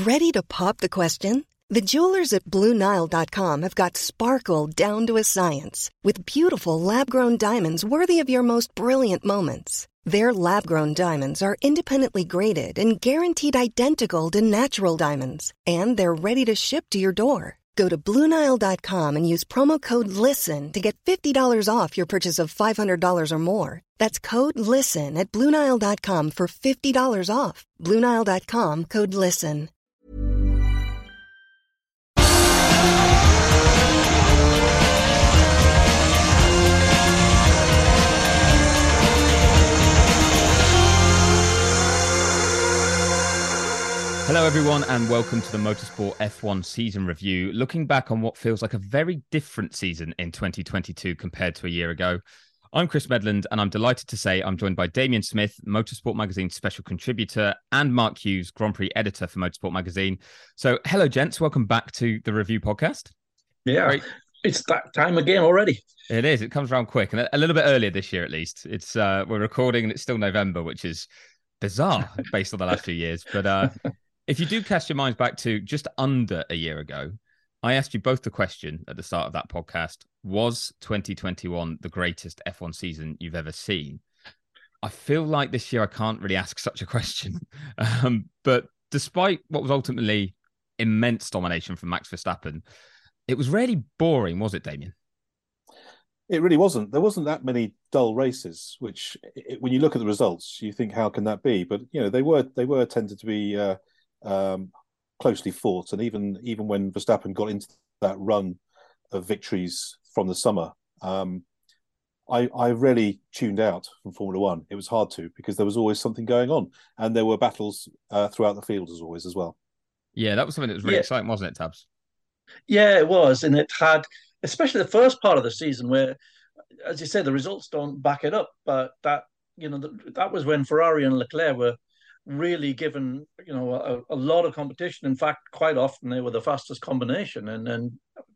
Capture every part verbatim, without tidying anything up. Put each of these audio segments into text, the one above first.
Ready to pop the question? The jewelers at Blue Nile dot com have got sparkle down to a science with beautiful lab-grown diamonds worthy of your most brilliant moments. Their lab-grown diamonds are independently graded and guaranteed identical to natural diamonds, and they're ready to ship to your door. Go to Blue Nile dot com and use promo code LISTEN to get fifty dollars off your purchase of five hundred dollars or more. That's code LISTEN at Blue Nile dot com for fifty dollars off. Blue Nile dot com, code LISTEN. Hello everyone and welcome to the Motorsport F one season review, looking back on what feels like a very different season in twenty twenty-two compared to a year ago. I'm Chris Medland and I'm delighted to say I'm joined by Damien Smith, Motorsport Magazine's special contributor, and Mark Hughes, Grand Prix editor for Motorsport Magazine. So hello gents, welcome back to the review podcast. Yeah, Great. It's that time again already. It is, it comes around quick and a little bit earlier this year at least. It's uh, we're recording and it's still November, which is bizarre based on the last few years, but uh if you do cast your minds back to just under a year ago, I asked you both the question at the start of that podcast, was twenty twenty-one the greatest F one season you've ever seen? I feel like this year I can't really ask such a question. Um, but despite what was ultimately immense domination from Max Verstappen, it was really boring, was it, Damien? It really wasn't. There wasn't that many dull races, which it, when you look at the results, you think, how can that be? But, you know, they were they were tended to be... Uh, Um, closely fought, and even even when Verstappen got into that run of victories from the summer, um, I, I really tuned out from Formula One. It was hard to, because there was always something going on, and there were battles uh, throughout the field as always as well. Yeah, that was something that was really yeah. exciting, wasn't it, Tabs? Yeah, it was, and it had, especially the first part of the season, where, as you say, the results don't back it up, but that you know the, that was when Ferrari and Leclerc were really given, you know, a, a lot of competition. In fact, quite often they were the fastest combination, and and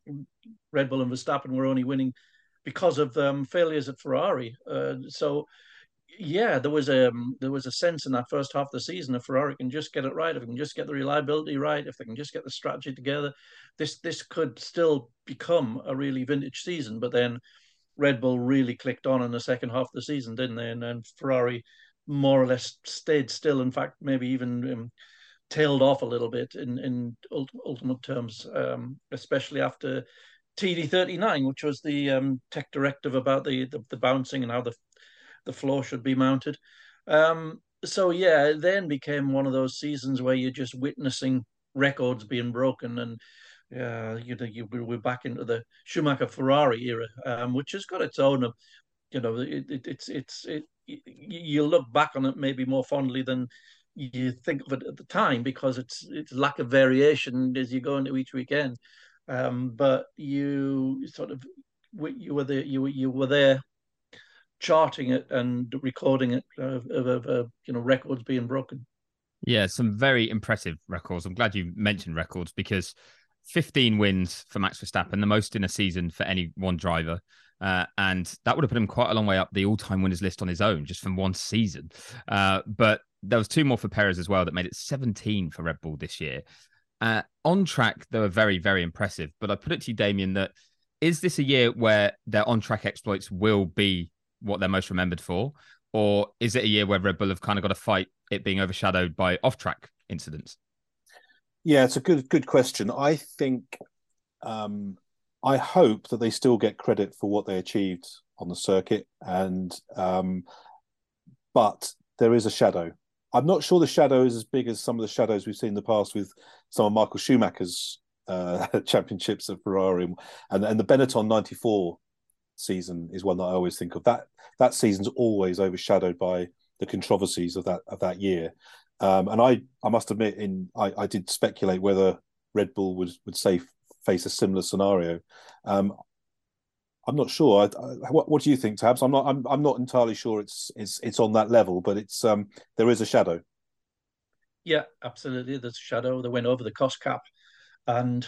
Red Bull and Verstappen were only winning because of um, failures at Ferrari. Uh, so, yeah, there was a um, there was a sense in that first half of the season, if Ferrari can just get it right, if they can just get the reliability right, if they can just get the strategy together, this this could still become a really vintage season. But then Red Bull really clicked on in the second half of the season, didn't they? And then Ferrari more or less stayed still. In fact, maybe even um, tailed off a little bit in, in ultimate terms, um, especially after T D thirty-nine, which was the um, tech directive about the, the, the bouncing and how the, the floor should be mounted. Um, so, yeah, it then became one of those seasons where you're just witnessing records being broken, and uh, you know, you, we're back into the Schumacher-Ferrari era, um, which has got its own, you know, it, it, it's, it's, it, you look back on it maybe more fondly than you think of it at the time, because it's it's lack of variation as you go into each weekend. Um, but you sort of you were there, you you were there, charting it and recording it of, of, of you know, records being broken. Yeah, some very impressive records. I'm glad you mentioned records, because fifteen wins for Max Verstappen, the most in a season for any one driver. Uh, and that would have put him quite a long way up the all-time winners list on his own, just from one season. Uh, but there was two more for Perez as well that made it seventeen for Red Bull this year. Uh, on track, they were very, very impressive. But I put it to you, Damien, that is this a year where their on-track exploits will be what they're most remembered for? Or is it a year where Red Bull have kind of got to fight it being overshadowed by off-track incidents? Yeah, it's a good good question. I think... Um... I hope that they still get credit for what they achieved on the circuit, and um, but there is a shadow. I'm not sure the shadow is as big as some of the shadows we've seen in the past with some of Michael Schumacher's uh, championships at Ferrari, and and the Benetton ninety-four season is one that I always think of. That that season's always overshadowed by the controversies of that of that year, um, and I I must admit, in I, I did speculate whether Red Bull would would say. face a similar scenario. Um, I'm not sure. I, I, what, what do you think, Tabs? I'm not. I'm. I'm not entirely sure. It's. It's. It's on that level, but it's. Um. There is a shadow. Yeah, absolutely. There's a shadow. They went over the cost cap, and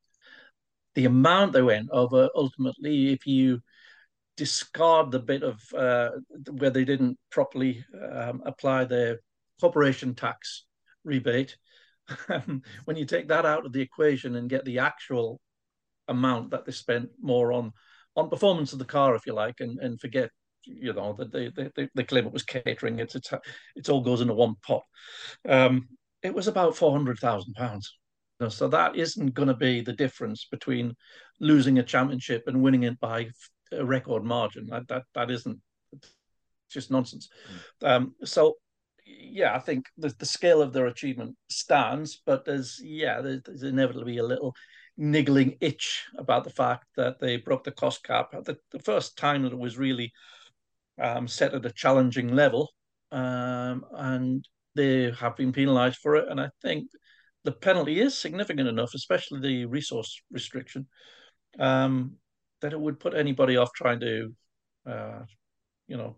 the amount they went over. Ultimately, if you discard the bit of uh, where they didn't properly um, apply their corporation tax rebate, when you take that out of the equation and get the actual amount that they spent more on on performance of the car, if you like, and, and forget, you know, that they, they they claim it was catering. It's it's it's all goes into one pot. Um, it was about four hundred thousand pounds. So that isn't going to be the difference between losing a championship and winning it by a record margin. That that that isn't, it's just nonsense. Mm. Um, so yeah, I think the, the scale of their achievement stands, but there's yeah, there's, there's inevitably a little niggling itch about the fact that they broke the cost cap at the, the first time that it was really um, set at a challenging level, um, and they have been penalised for it. And I think the penalty is significant enough, especially the resource restriction, um, that it would put anybody off trying to, uh, you know,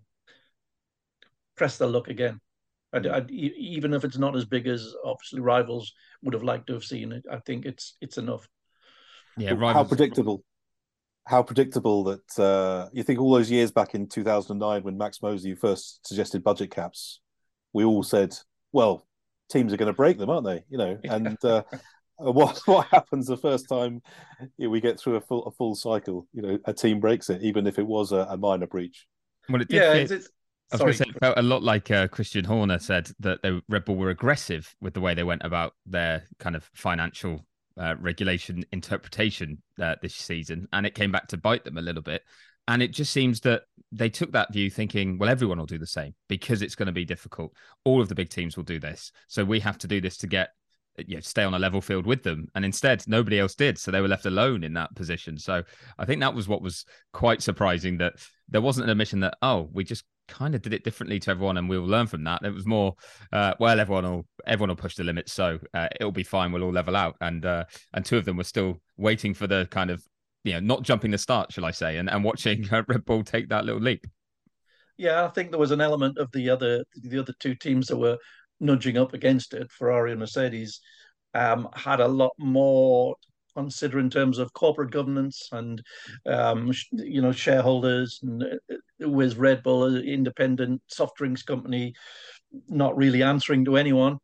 press their luck again. I'd, I'd, even if it's not as big as obviously rivals would have liked to have seen it, I think it's it's enough. Yeah, rivals... how predictable. How predictable that uh, you think all those years back in two thousand nine when Max Mosley first suggested budget caps, we all said, well, teams are going to break them, aren't they? You know, and uh, what what happens the first time you know, we get through a full a full cycle? You know, a team breaks it, even if it was a, a minor breach. Well, it did. Yeah, fit... it's, it's... I was going to say it felt a lot like uh, Christian Horner said that they, Red Bull were aggressive with the way they went about their kind of financial uh, regulation interpretation uh, this season, and it came back to bite them a little bit. And it just seems that they took that view thinking, well, everyone will do the same because it's going to be difficult. All of the big teams will do this. So we have to do this to get, you know, stay on a level field with them. And instead, nobody else did. So they were left alone in that position. So I think that was what was quite surprising, that there wasn't an admission that, oh, we just kind of did it differently to everyone and we'll learn from that. It was more, uh, well, everyone will everyone will push the limits. So uh, it'll be fine. We'll all level out. And uh, and two of them were still waiting for the kind of, you know, not jumping the start, shall I say, and, and watching Red Bull take that little leap. Yeah, I think there was an element of the other the other two teams that were nudging up against it. Ferrari and Mercedes um, had a lot more consider in terms of corporate governance and um, you know, shareholders, and with Red Bull, an independent soft drinks company, not really answering to anyone,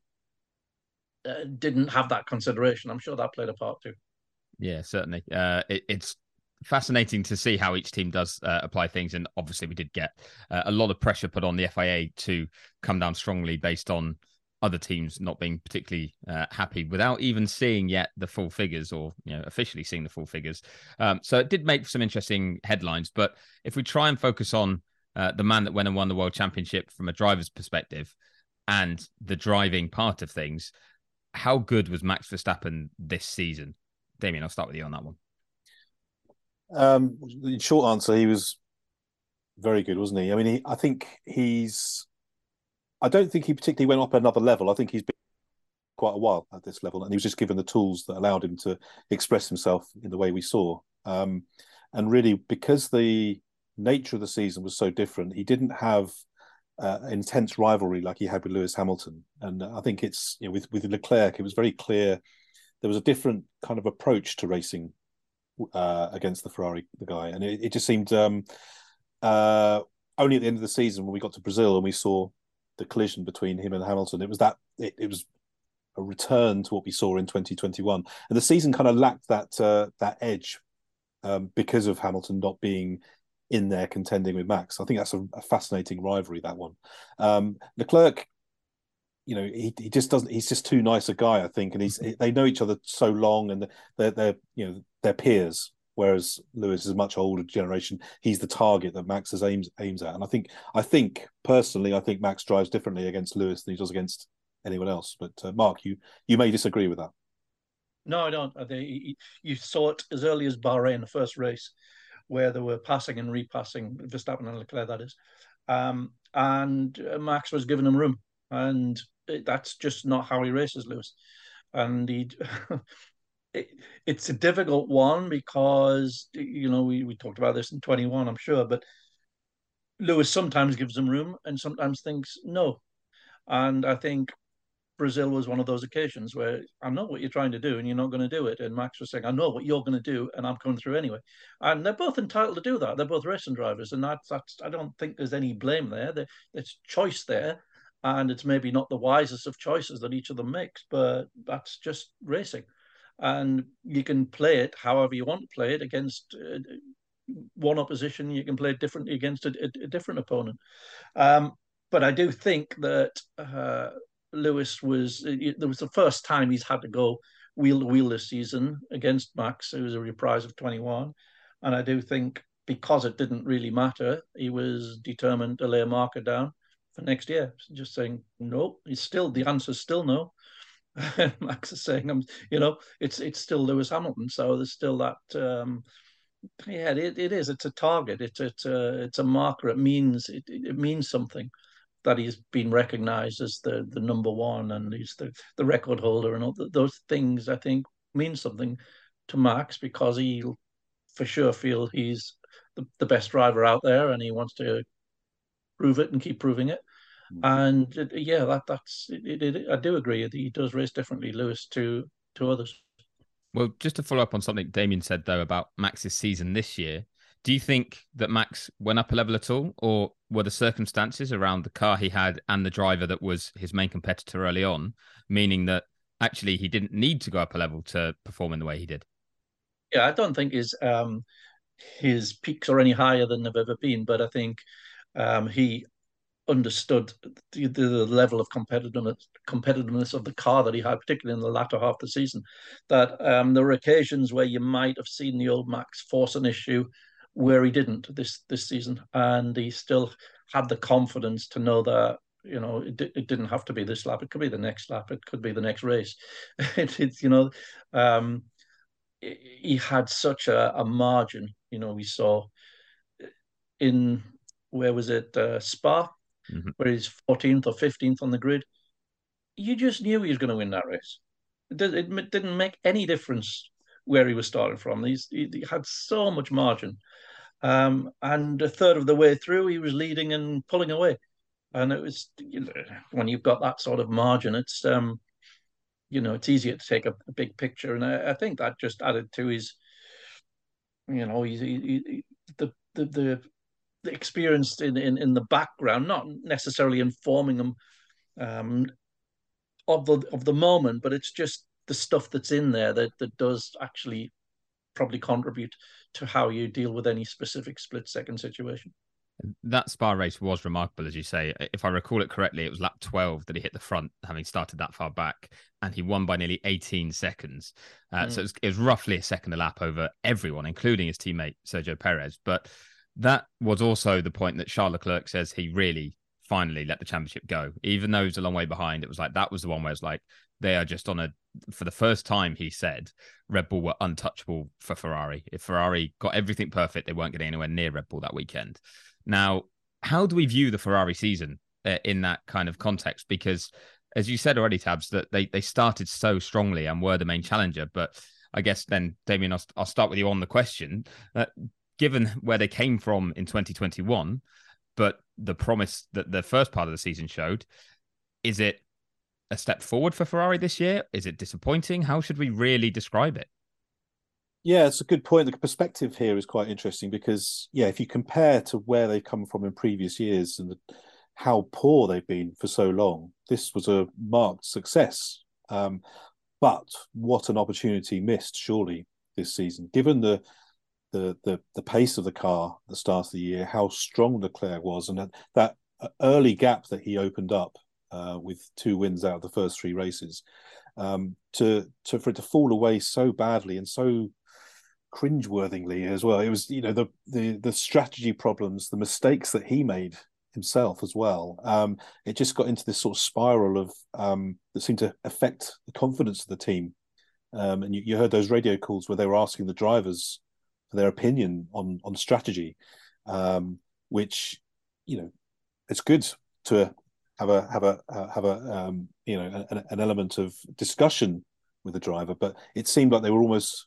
uh, didn't have that consideration. I'm sure that played a part too. Yeah, certainly. Uh, it, it's fascinating to see how each team does uh, apply things. And obviously we did get uh, a lot of pressure put on the F I A to come down strongly based on other teams not being particularly uh, happy without even seeing yet the full figures, or, you know, officially seeing the full figures. Um, so it did make some interesting headlines. But if we try and focus on uh, the man that went and won the World Championship from a driver's perspective and the driving part of things, how good was Max Verstappen this season? Damien, I'll start with you on that one. Um, in short answer, he was very good, wasn't he? I mean, he, I think he's... I don't think he particularly went up another level. I think he's been quite a while at this level, and he was just given the tools that allowed him to express himself in the way we saw. Um, and really, because the nature of the season was so different, he didn't have uh, intense rivalry like he had with Lewis Hamilton. And I think it's, you know, with, with Leclerc, it was very clear there was a different kind of approach to racing uh, against the Ferrari, the guy. And it, it just seemed um, uh, only at the end of the season when we got to Brazil and we saw the collision between him and Hamilton, it was that it, it was a return to what we saw in twenty twenty-one. And the season kind of lacked that uh, that edge um, because of Hamilton not being in there contending with Max. I think that's a, a fascinating rivalry, that one. Um, Leclerc, you know, he he just doesn't. He's just too nice a guy, I think, and he's they know each other so long, and they're they're you know they're peers. Whereas Lewis is a much older generation. He's the target that Max has aims aims at, and I think I think personally, I think Max drives differently against Lewis than he does against anyone else. But uh, Mark, you you may disagree with that. No, I don't. I think you saw it as early as Bahrain, the first race, where they were passing and repassing, Verstappen and Leclerc, that is, um, and Max was giving him room, and that's just not how he races, Lewis. And he, it, it's a difficult one because, you know, we, we talked about this in twenty-one, I'm sure, but Lewis sometimes gives him room and sometimes thinks no. And I think Brazil was one of those occasions where I know what you're trying to do and you're not going to do it. And Max was saying, I know what you're going to do and I'm coming through anyway. And they're both entitled to do that. They're both racing drivers. And that's, that's I don't think there's any blame there. There's choice there. and it's maybe not the wisest of choices that each of them makes, but that's just racing. And you can play it however you want to play it against uh, one opposition. You can play it differently against a, a, a different opponent. Um, but I do think that uh, Lewis was, it, it was the first time he's had to go wheel to wheel this season against Max. It was a reprise of twenty-one. And I do think because it didn't really matter, he was determined to lay a marker down for next year. Just saying, no, he's still, the answer's still no. Max is saying, "I'm, you know, it's it's still Lewis Hamilton." So there's still that. Um, yeah, it, it is. It's a target. It's it's a it's a marker. It means it, it means something that he's been recognised as the the number one, and he's the the record holder, and all the, those things. I think mean something to Max because he'll for sure feel he's the, the best driver out there, and he wants to prove it and keep proving it. And it, yeah, that that's it, it, it, I do agree that he does race differently, Lewis, to to others. Well, just to follow up on something Damien said though about Max's season this year, do you think that Max went up a level at all, or were the circumstances around the car he had and the driver that was his main competitor early on, meaning that actually he didn't need to go up a level to perform in the way he did? Yeah, I don't think his um his peaks are any higher than they've ever been, but I think um he understood the, the level of competitiveness competitiveness of the car that he had, particularly in the latter half of the season. That um, there were occasions where you might have seen the old Max force an issue where he didn't this this season, and he still had the confidence to know that you know it, it didn't have to be this lap. It could be the next lap. It could be the next race. it, it's you know um, he had such a, a margin. You know, we saw in where was it uh, Spa mm-hmm. where he's fourteenth or fifteenth on the grid. You just knew he was going to win that race. It, did, it didn't make any difference where he was starting from. He's, he, he had so much margin. Um, and a third of the way through, he was leading and pulling away. And it was, you know, when you've got that sort of margin, it's, um, you know, it's easier to take a, a big picture. And I, I think that just added to his, you know, he, he, he, the, the, the, the experience in, in, in the background, not necessarily informing them um, of the of the moment, but it's just the stuff that's in there that, that does actually probably contribute to how you deal with any specific split second situation. That Spa race was remarkable, as you say. If I recall it correctly, it was lap twelve that he hit the front, having started that far back, and he won by nearly eighteen seconds. Uh, mm. So it was, it was roughly a second a lap over everyone, including his teammate Sergio Perez. But that was also the point that Charles Leclerc says he really finally let the championship go. Even though he was a long way behind, it was like that was the one where it's like they are just on a, for the first time, he said, Red Bull were untouchable for Ferrari. If Ferrari got everything perfect, they weren't getting anywhere near Red Bull that weekend. Now, how do we view the Ferrari season uh, in that kind of context? Because as you said already, Tabs, that they, they started so strongly and were the main challenger. But I guess then, Damien, I'll, I'll start with you on the question. Uh, given where they came from in twenty twenty-one, but the promise that the first part of the season showed, is it a step forward for Ferrari this year? Is it disappointing? How should we really describe it? Yeah, it's a good point. The perspective here is quite interesting because, yeah, if you compare to where they've come from in previous years and the, how poor they've been for so long, this was a marked success. Um, but what an opportunity missed, surely, this season, given the The, the the pace of the car at the start of the year, how strong Leclerc was, and that, that early gap that he opened up uh, with two wins out of the first three races, um, to to for it to fall away so badly and so cringeworthingly as well. It was, you know, the the the strategy problems, the mistakes that he made himself as well. Um, it just got into this sort of spiral of um, that seemed to affect the confidence of the team. Um, and you, you heard those radio calls where they were asking the drivers for their opinion on on strategy, um, which, you know, it's good to have a have a uh, have a um, you know an, an element of discussion with the driver, but it seemed like they were almost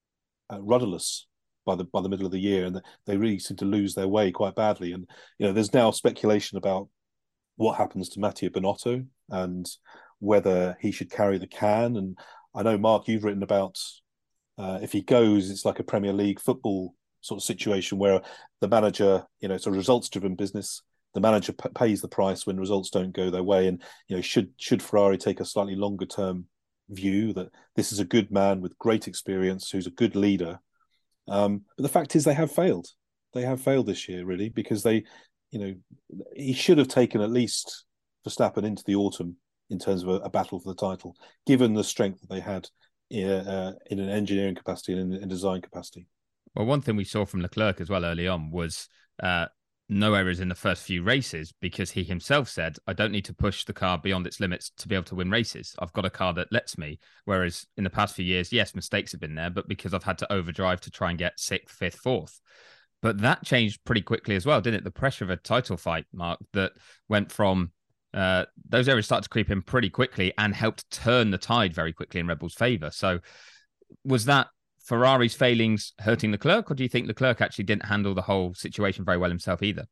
uh, rudderless by the by the middle of the year, and they really seemed to lose their way quite badly. And you know, there's now speculation about what happens to Mattia Binotto and whether he should carry the can. And I know, Mark, you've written about. Uh, if he goes, it's like a Premier League football sort of situation where the manager, you know, it's a results-driven business. the manager p- pays the price when results don't go their way. And you know, should should Ferrari take a slightly longer term view that this is a good man with great experience who's a good leader? Um, but the fact is, they have failed. They have failed this year, really, because they, you know, he should have taken at least Verstappen into the autumn in terms of a, a battle for the title, given the strength that they had in, uh, in an engineering capacity and in, in design capacity. Well, one thing we saw from Leclerc as well early on was uh, no errors in the first few races, because he himself said, I don't need to push the car beyond its limits to be able to win races. I've got a car that lets me. Whereas in the past few years, yes, mistakes have been there, but because I've had to overdrive to try and get sixth, fifth, fourth. But that changed pretty quickly as well, didn't it? The pressure of a title fight, Mark, that went from uh, those errors started to creep in pretty quickly and helped turn the tide very quickly in Red Bull's favour. So was that Ferrari's failings hurting Leclerc, or do you think Leclerc actually didn't handle the whole situation very well himself either?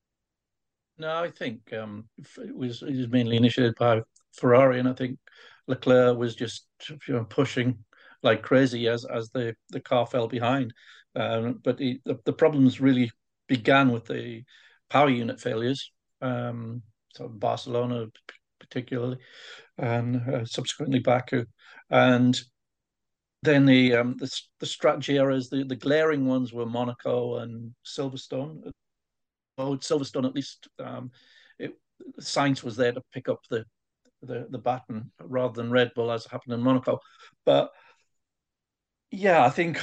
No, I think um, it was it was mainly initiated by Ferrari, and I think Leclerc was just, you know, pushing like crazy as as the, the car fell behind. Um, but he, the the problems really began with the power unit failures. Um, so Barcelona particularly, and uh, subsequently Baku, and then the um, the, the strategy errors, the, the glaring ones were Monaco and Silverstone. Oh, Silverstone, at least um, it, Sainz was there to pick up the, the the baton rather than Red Bull, as happened in Monaco. But yeah, I think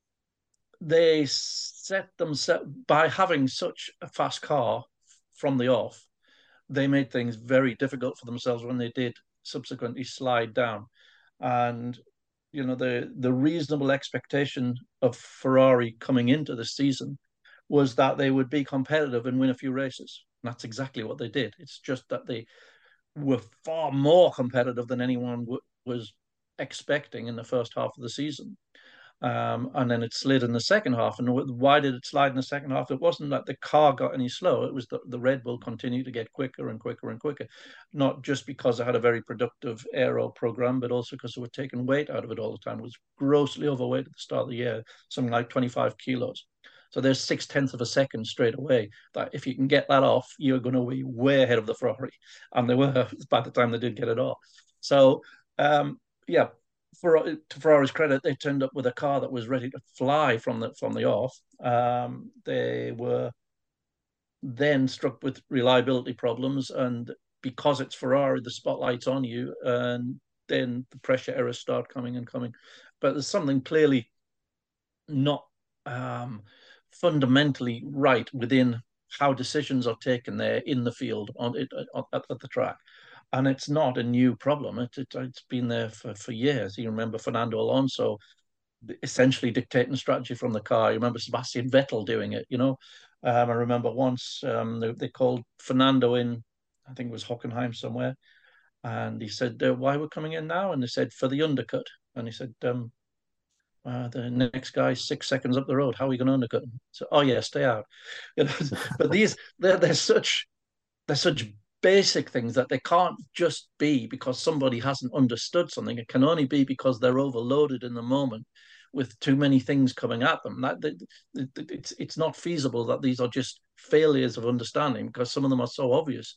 they set themselves by having such a fast car from the off. They made things very difficult for themselves when they did subsequently slide down. And you know, the the reasonable expectation of Ferrari coming into the season was that they would be competitive and win a few races. And that's exactly what they did. It's just that they were far more competitive than anyone w- was expecting in the first half of the season. Um, and then it slid in the second half. And why did it slide in the second half? It wasn't that the car got any slower. It was that the Red Bull continued to get quicker and quicker and quicker, not just because they had a very productive aero program, but also because they were taking weight out of it all the time. It was grossly overweight at the start of the year, something like twenty-five kilos. So there's six tenths of a second straight away. That if you can get that off, you're going to be way ahead of the Ferrari, and they were by the time they did get it off. So um, yeah, for to Ferrari's credit, they turned up with a car that was ready to fly from the from the off. Um, they were then struck with reliability problems, and because it's Ferrari, the spotlight's on you, and then the pressure errors start coming and coming. But there's something clearly not um, fundamentally right within how decisions are taken there in the field on it at, at the track. And it's not a new problem. It, it, it's been there for, for years. You remember Fernando Alonso essentially dictating strategy from the car. You remember Sebastian Vettel doing it, you know. Um, I remember once um, they, they called Fernando in, I think it was Hockenheim somewhere, and he said, uh, why we're coming in now? And they said, for the undercut. And he said, um, uh, the next guy six seconds up the road. How are we going to undercut him? So, oh yeah, stay out. You know, but these they're, they're such they're such basic things that they can't just be because somebody hasn't understood something. It can only be because they're overloaded in the moment with too many things coming at them. That, that, that it's it's not feasible that these are just failures of understanding, because some of them are so obvious.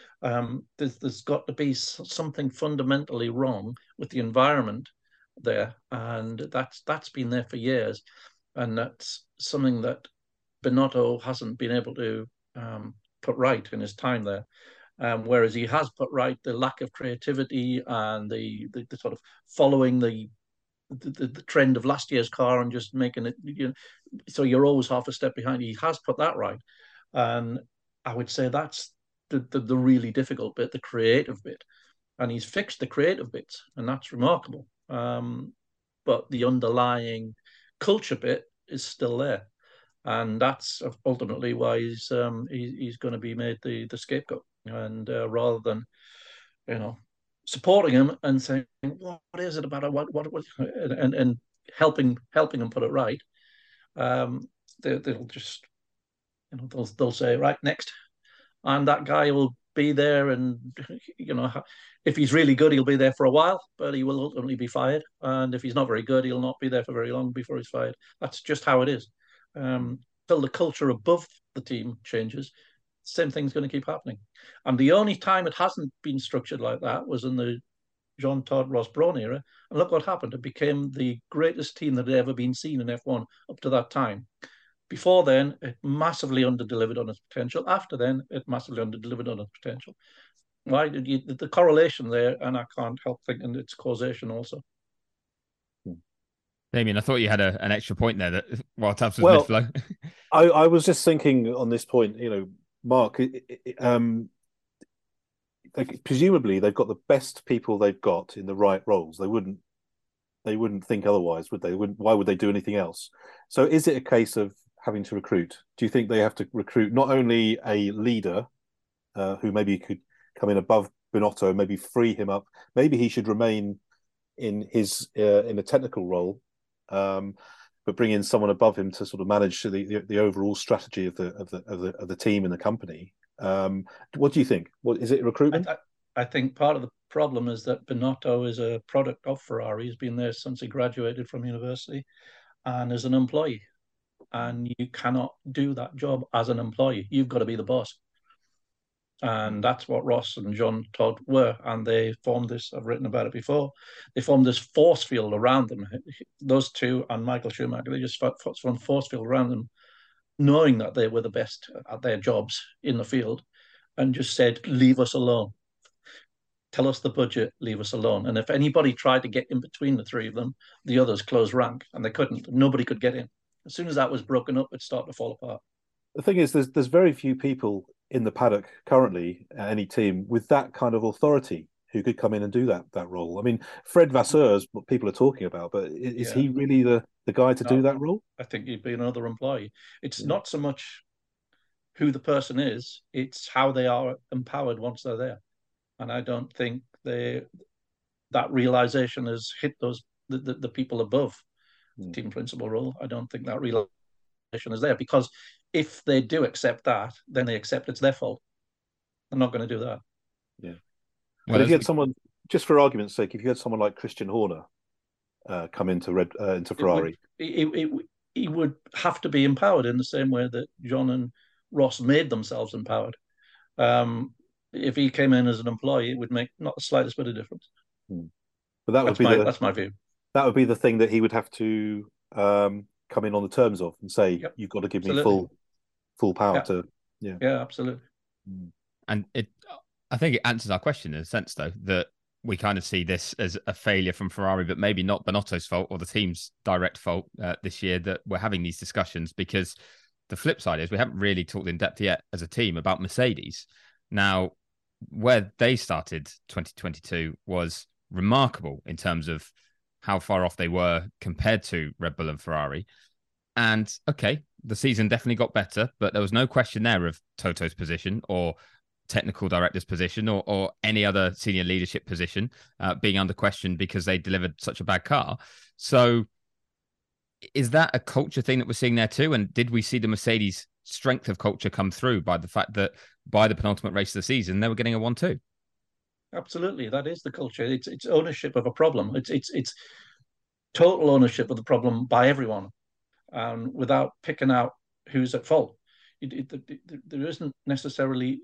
Um, there's, there's got to be something fundamentally wrong with the environment there, and that's that's been there for years, and that's something that Binotto hasn't been able to um, put right in his time there. Um, whereas he has put right the lack of creativity and the, the, the sort of following the, the the trend of last year's car and just making it, you know, so you're always half a step behind. He has put that right, and I would say that's the, the, the really difficult bit, the creative bit, and he's fixed the creative bits, and that's remarkable. Um, but the underlying culture bit is still there, and that's ultimately why he's um, he, he's going to be made the the scapegoat. And uh, rather than, you know, supporting him and saying what is it about it, what what, what and and helping helping him put it right, um, they, they'll just, you know, they'll they'll say right next, and that guy will be there, and you know, if he's really good, he'll be there for a while, but he will ultimately be fired. And if he's not very good, he'll not be there for very long before he's fired. That's just how it is. Um, till the culture above the team changes, same thing's going to keep happening. And the only time it hasn't been structured like that was in the Jean Todt Ross Brawn era. And look what happened. It became the greatest team that had ever been seen in F one up to that time. Before then, it massively underdelivered on its potential. After then, it massively underdelivered on its potential. Why did you, the correlation there, and I can't help thinking it's causation also. Damien, I thought you had a, an extra point there that while Tubbs was well, mid-flow. I, I was just thinking on this point, you know, Mark, it, it, um, like, presumably they've got the best people they've got in the right roles. They wouldn't, they wouldn't think otherwise, would they? they wouldn't, why would they do anything else? So is it a case of having to recruit? Do you think they have to recruit not only a leader uh, who maybe could come in above Binotto, maybe free him up, maybe he should remain in his uh, in a technical role, um, but bring in someone above him to sort of manage the, the, the overall strategy of the of the of the of the team and the company. Um, what do you think? What is it? Recruitment? I, I think part of the problem is that Binotto is a product of Ferrari. He's been there since he graduated from university, and is an employee. And you cannot do that job as an employee. You've got to be the boss. And that's what Ross and Jean Todt were. And they formed this, I've written about it before, they formed this force field around them. Those two and Michael Schumacher, they just formed force field around them, knowing that they were the best at their jobs in the field, and just said, leave us alone. Tell us the budget, leave us alone. And if anybody tried to get in between the three of them, the others closed rank, and they couldn't. Nobody could get in. As soon as that was broken up, it started to fall apart. The thing is, there's there's very few people in the paddock currently at any team with that kind of authority who could come in and do that that role. I mean, Fred Vasseur is what people are talking about, but is yeah. he really the, the guy to no, do that role? I think he'd be another employee. It's yeah. not so much who the person is, it's how they are empowered once they're there. And I don't think they that realization has hit those the, the, the people above mm. the team principal role. I don't think that realization is there, because if they do accept that, then they accept it's their fault. They're not going to do that. Yeah. Well, but if you had someone, just for argument's sake, if you had someone like Christian Horner uh, come into Red uh, into Ferrari, it would, it, it, he would have to be empowered in the same way that John and Ross made themselves empowered. Um, if he came in as an employee, it would make not the slightest bit of difference. Hmm. But that would that's be my, the, that's my view. That would be the thing that he would have to um, come in on the terms of and say, yep. you've got to give absolutely. me full full power yeah. to yeah yeah absolutely. And it, I think it answers our question in a sense, though, that we kind of see this as a failure from Ferrari, but maybe not Binotto's fault or the team's direct fault uh, this year that we're having these discussions, because the flip side is we haven't really talked in depth yet as a team about Mercedes. Now, where they started twenty twenty-two was remarkable in terms of how far off they were compared to Red Bull and Ferrari. And okay, the season definitely got better, but there was no question there of Toto's position or technical director's position or, or any other senior leadership position uh, being under question because they delivered such a bad car. So is that a culture thing that we're seeing there too? And did we see the Mercedes strength of culture come through by the fact that by the penultimate race of the season, they were getting a one two? Absolutely. That is the culture. It's it's ownership of a problem. It's it's it's total ownership of the problem by everyone, and um, without picking out who's at fault. It, it, it, it, there isn't necessarily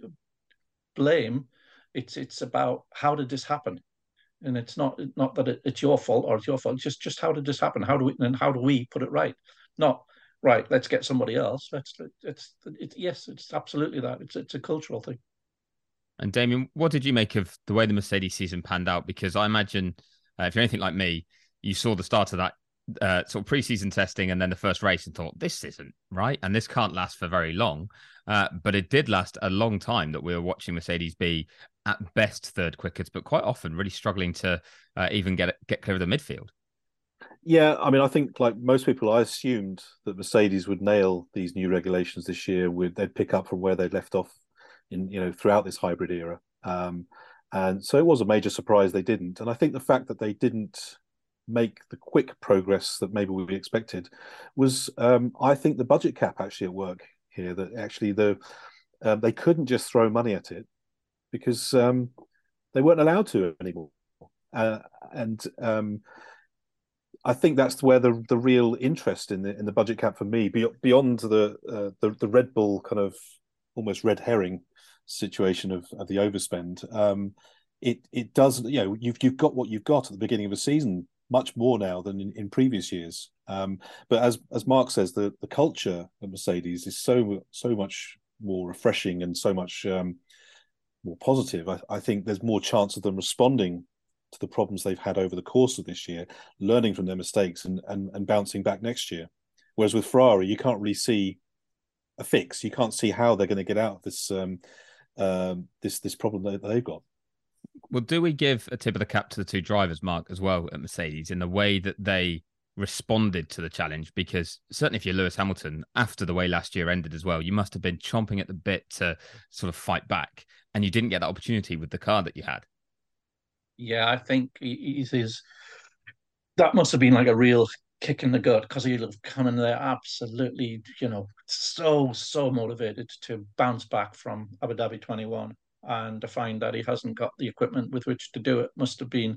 blame. It's it's about how did this happen, and it's not not that it, it's your fault or it's your fault. It's just just how did this happen? How do we and how do we put it right? Not right. Let's get somebody else. Let's it's it, yes. It's absolutely that. It's it's a cultural thing. And Damien, what did you make of the way the Mercedes season panned out? Because I imagine uh, if you're anything like me, you saw the start of that uh, sort of pre-season testing and then the first race and thought, this isn't right. And this can't last for very long. Uh, but it did last a long time that we were watching Mercedes be at best third quickest, but quite often really struggling to uh, even get get clear of the midfield. Yeah, I mean, I think like most people, I assumed that Mercedes would nail these new regulations this year. With they'd pick up from where they'd left off in, you know, throughout this hybrid era. Um, and so it was a major surprise they didn't. And I think the fact that they didn't make the quick progress that maybe we expected was, um, I think, the budget cap actually at work here, that actually the uh, they couldn't just throw money at it because um, they weren't allowed to anymore. Uh, and um, I think that's where the the real interest in the in the budget cap for me, beyond the uh, the, the Red Bull kind of almost red herring situation of, of the overspend. Um, it it does, you know, you've you've got what you've got at the beginning of a season, much more now than in, in previous years. Um, but as as Mark says, the the culture at Mercedes is so so much more refreshing and so much um, more positive. I, I think there's more chance of them responding to the problems they've had over the course of this year, learning from their mistakes and and, and bouncing back next year. Whereas with Ferrari, you can't really see a fix. You can't see how they're going to get out of this um, um, this this problem that they've got. Well, do we give a tip of the cap to the two drivers, Mark, as well at Mercedes in the way that they responded to the challenge? Because certainly if you're Lewis Hamilton, after the way last year ended as well, you must have been chomping at the bit to sort of fight back, and you didn't get that opportunity with the car that you had. Yeah, I think he, he's that must have been like a real kick in the gut, because he'll have come in there absolutely, you know, so, so motivated to bounce back from Abu Dhabi twenty-one, and to find that he hasn't got the equipment with which to do it must have been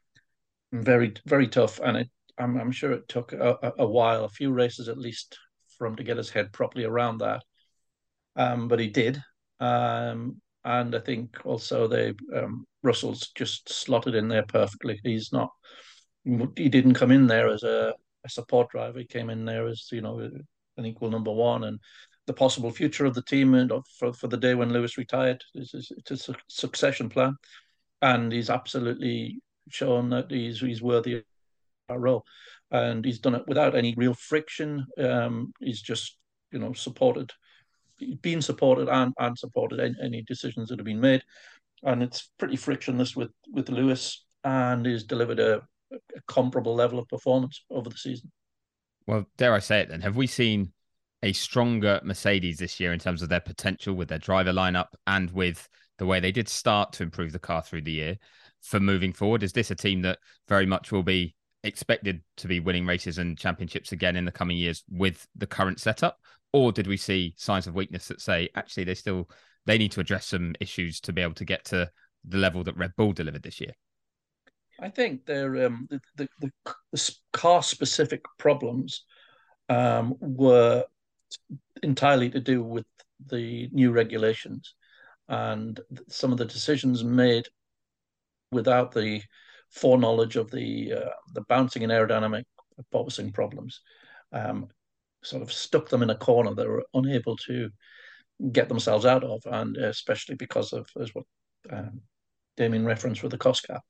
very, very tough. And it, I'm, I'm sure it took a, a while, a few races at least, for him to get his head properly around that. Um, but he did. Um, and I think also they um, Russell's just slotted in there perfectly. He's not, he didn't come in there as a, a support driver. He came in there as, you know, an equal number one, and the possible future of the team and for, for the day when Lewis retired. It's, it's a succession plan, and he's absolutely shown that he's he's worthy of that role, and he's done it without any real friction. Um, he's just, you know, supported, been supported and, and supported any, any decisions that have been made, and it's pretty frictionless with with Lewis, and he's delivered a, a comparable level of performance over the season. Well, dare I say it then, have we seen a stronger Mercedes this year in terms of their potential with their driver lineup and with the way they did start to improve the car through the year for moving forward? Is this a team that very much will be expected to be winning races and championships again in the coming years with the current setup? Or did we see signs of weakness that say, actually, they still, they need to address some issues to be able to get to the level that Red Bull delivered this year? I think they're um, the, the, the, the car-specific problems um, were entirely to do with the new regulations and some of the decisions made without the foreknowledge of the uh, the bouncing and aerodynamic bolting problems. Um, sort of stuck them in a corner they were unable to get themselves out of, and especially because of, as what um, Damien referenced with the cost cap,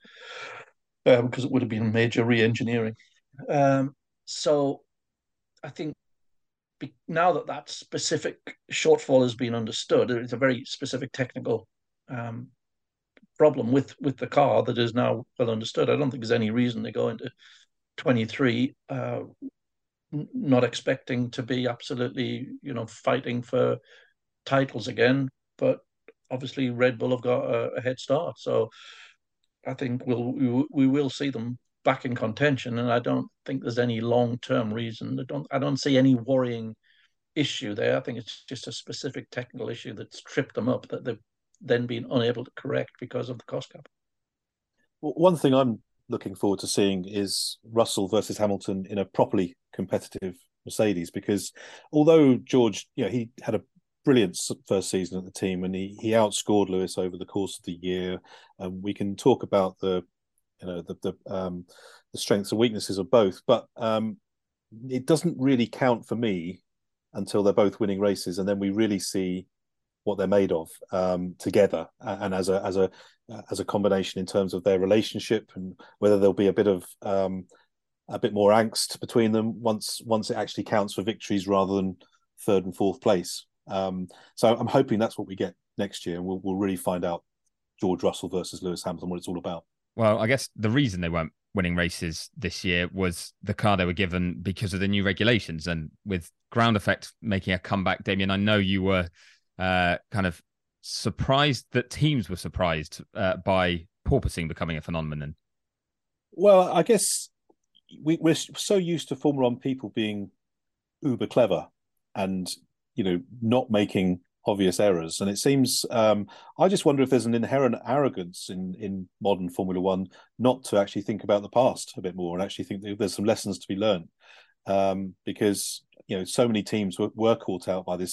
um, because it would have been major re-engineering. Um, so I think now that that specific shortfall has been understood, it's a very specific technical um, problem with with the car that is now well understood. I don't think there's any reason to go into twenty-three uh, not expecting to be absolutely, you know, fighting for titles again. But obviously, Red Bull have got a, a head start, so I think we'll we, we will see them back in contention. And I don't think there's any long term reason. I don't I don't see any worrying issue there. I think it's just a specific technical issue that's tripped them up that they've then been unable to correct because of the cost cap. Well, one thing I'm looking forward to seeing is Russell versus Hamilton in a properly competitive Mercedes, because although George, you know, he had a brilliant first season at the team and he he outscored Lewis over the course of the year. Um, we can talk about the, you know, the the um, the strengths and weaknesses of both, but um, it doesn't really count for me until they're both winning races, and then we really see what they're made of um, together and as a as a as a combination in terms of their relationship, and whether there'll be a bit of um, a bit more angst between them once once it actually counts for victories rather than third and fourth place. Um, so I'm hoping that's what we get next year, and we'll we'll really find out George Russell versus Lewis Hamilton, what it's all about. Well, I guess the reason they weren't winning races this year was the car they were given because of the new regulations, and with ground effect making a comeback. Damien, I know you were uh, kind of surprised that teams were surprised uh, by porpoising becoming a phenomenon. Well, I guess we, we're so used to Formula One people being uber clever and, you know, not making obvious errors. And it seems, um, I just wonder if there's an inherent arrogance in, in modern Formula One not to actually think about the past a bit more and actually think that there's some lessons to be learned. Um, because, you know, so many teams were, were caught out by this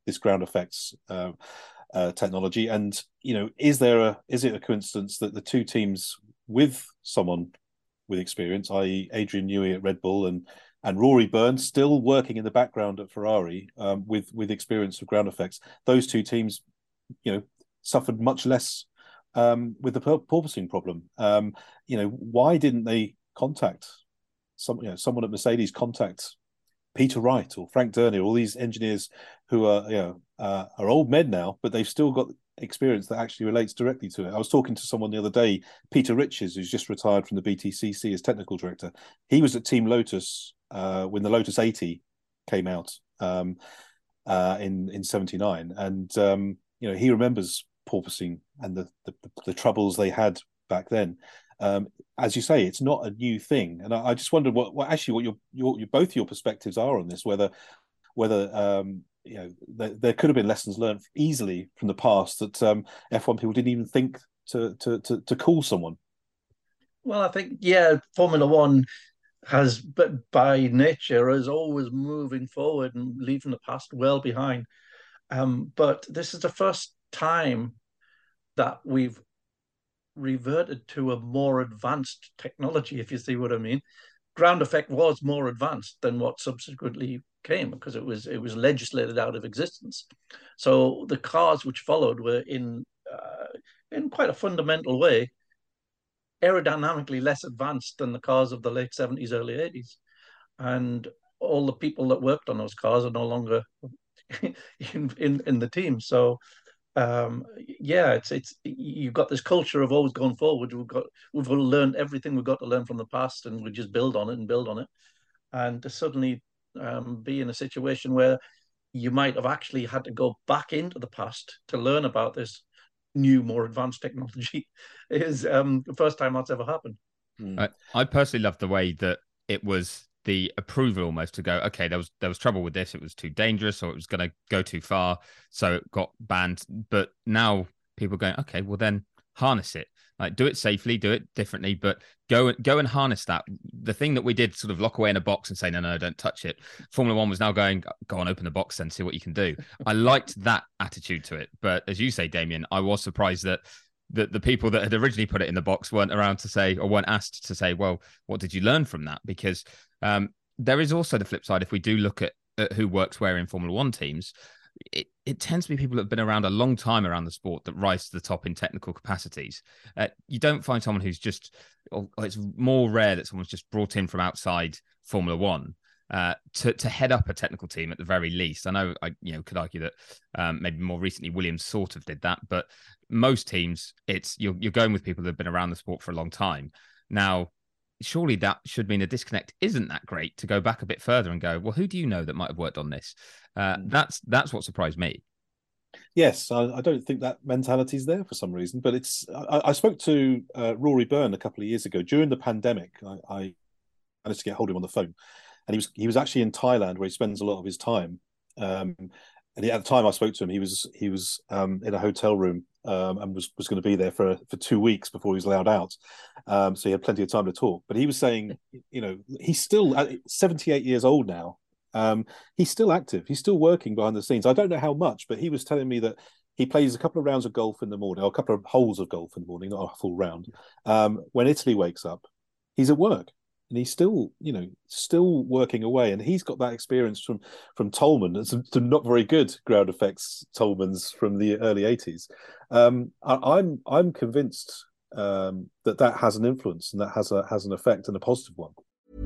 this ground effects uh, uh, technology. And you know, is there a is it a coincidence that the two teams with someone with experience, that is. Adrian Newey at Red Bull and and Rory Byrne still working in the background at Ferrari um, with with experience of ground effects, those two teams, you know, suffered much less um, with the porpoising problem. Um, you know, why didn't they contact some, you know, someone at Mercedes contact Peter Wright or Frank Dernier, all these engineers who are, you know, uh, are old men now, but they've still got experience that actually relates directly to it. I was talking to someone the other day, Peter Riches, who's just retired from the B T C C as technical director. He was at Team Lotus uh, when the Lotus eighty came out um, uh, in in seventy-nine, and um, you know, he remembers porpoising and the, the the troubles they had back then. Um, as you say, it's not a new thing, and I, I just wondered what, what actually what your, your your both your perspectives are on this. Whether whether um, you know there, there could have been lessons learned easily from the past that um, F one people didn't even think to to to, to call someone. Well, I think yeah, Formula One has, but by nature, is always moving forward and leaving the past well behind. Um, but this is the first time that we've reverted to a more advanced technology, if you see what I mean. Ground effect was more advanced than what subsequently came because it was it was legislated out of existence. So the cars which followed were in uh, in quite a fundamental way aerodynamically less advanced than the cars of the late seventies, early eighties, and all the people that worked on those cars are no longer in in, in the team. So um yeah, it's it's you've got this culture of always going forward. We've got we've learned everything we've got to learn from the past, and we just build on it and build on it. And to suddenly um be in a situation where you might have actually had to go back into the past to learn about this new, more advanced technology is um the first time that's ever happened. Mm. I, I personally love the way that it was the approval almost to go, okay, there was there was trouble with this, it was too dangerous or it was going to go too far, so it got banned. But now people are going, okay, well then harness it, like do it safely, do it differently, but go go and harness that. The thing that we did sort of lock away in a box and say, no, no, don't touch it. Formula One was now going, go on, open the box and see what you can do. I liked that attitude to it. But as you say, Damien, I was surprised that that the people that had originally put it in the box weren't around to say, or weren't asked to say, well, what did you learn from that? Because um, there is also the flip side. If we do look at, at who works where in Formula One teams, it, it tends to be people that have been around a long time around the sport that rise to the top in technical capacities. Uh, you don't find someone who's just, or it's more rare that someone's just brought in from outside Formula One uh, to to head up a technical team at the very least. I know I you know could argue that um, maybe more recently Williams sort of did that, but most teams, it's you're you're going with people that have been around the sport for a long time. Now, surely that should mean a disconnect isn't that great to go back a bit further and go, well, who do you know that might have worked on this? Uh, that's that's what surprised me. Yes, I, I don't think that mentality is there for some reason, but it's. I, I spoke to uh, Rory Byrne a couple of years ago during the pandemic. I, I managed to get hold of him on the phone, and he was he was actually in Thailand where he spends a lot of his time. Um, and at the time I spoke to him, he was he was um, in a hotel room um, and was, was going to be there for for two weeks before he was allowed out. Um, so he had plenty of time to talk. But he was saying, you know, he's still seventy-eight years old now. Um, he's still active. He's still working behind the scenes. I don't know how much, but he was telling me that he plays a couple of rounds of golf in the morning, or a couple of holes of golf in the morning, not a full round. Um, when Italy wakes up, he's at work. And he's still, you know, still working away, and he's got that experience from from Toleman and some, some not very good ground effects Tolemans from the early eighties. Um, I, I'm I'm convinced um, that that has an influence and that has a has an effect, and a positive one.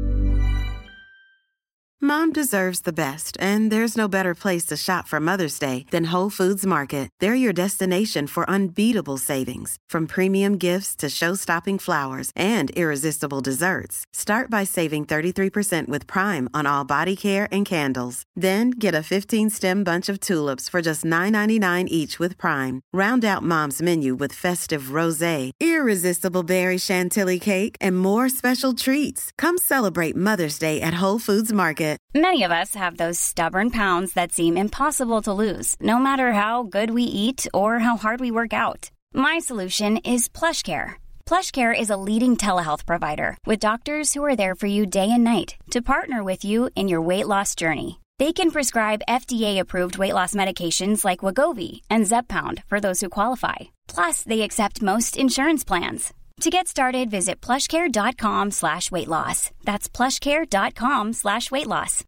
Mom deserves the best, and there's no better place to shop for Mother's Day than Whole Foods Market. They're your destination for unbeatable savings, from premium gifts to show-stopping flowers and irresistible desserts. Start by saving thirty-three percent with Prime on all body care and candles. Then get a fifteen-stem bunch of tulips for just nine ninety-nine each with Prime. Round out Mom's menu with festive rosé, irresistible berry chantilly cake, and more special treats. Come celebrate Mother's Day at Whole Foods Market. Many of us have those stubborn pounds that seem impossible to lose, no matter how good we eat or how hard we work out. My solution is PlushCare. PlushCare is a leading telehealth provider with doctors who are there for you day and night to partner with you in your weight loss journey. They can prescribe F D A-approved weight loss medications like Wegovy and Zepbound for those who qualify. Plus, they accept most insurance plans. To get started, visit plushcare.com slash weight loss. That's plushcare.com slash weight loss.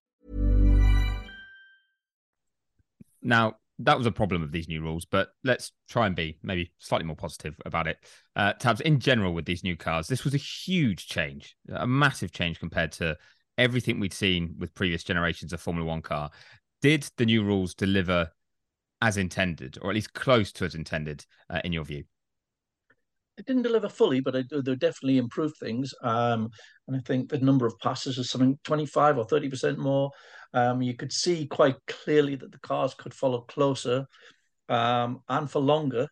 Now, that was a problem of these new rules, but let's try and be maybe slightly more positive about it. Uh, Tabs, in general with these new cars, this was a huge change, a massive change compared to everything we'd seen with previous generations of Formula One car. Did the new rules deliver as intended, or at least close to as intended, uh, in your view? It didn't deliver fully, but it, they definitely improved things. Um, and I think the number of passes is something twenty-five or thirty percent more. Um, you could see quite clearly that the cars could follow closer um, and for longer.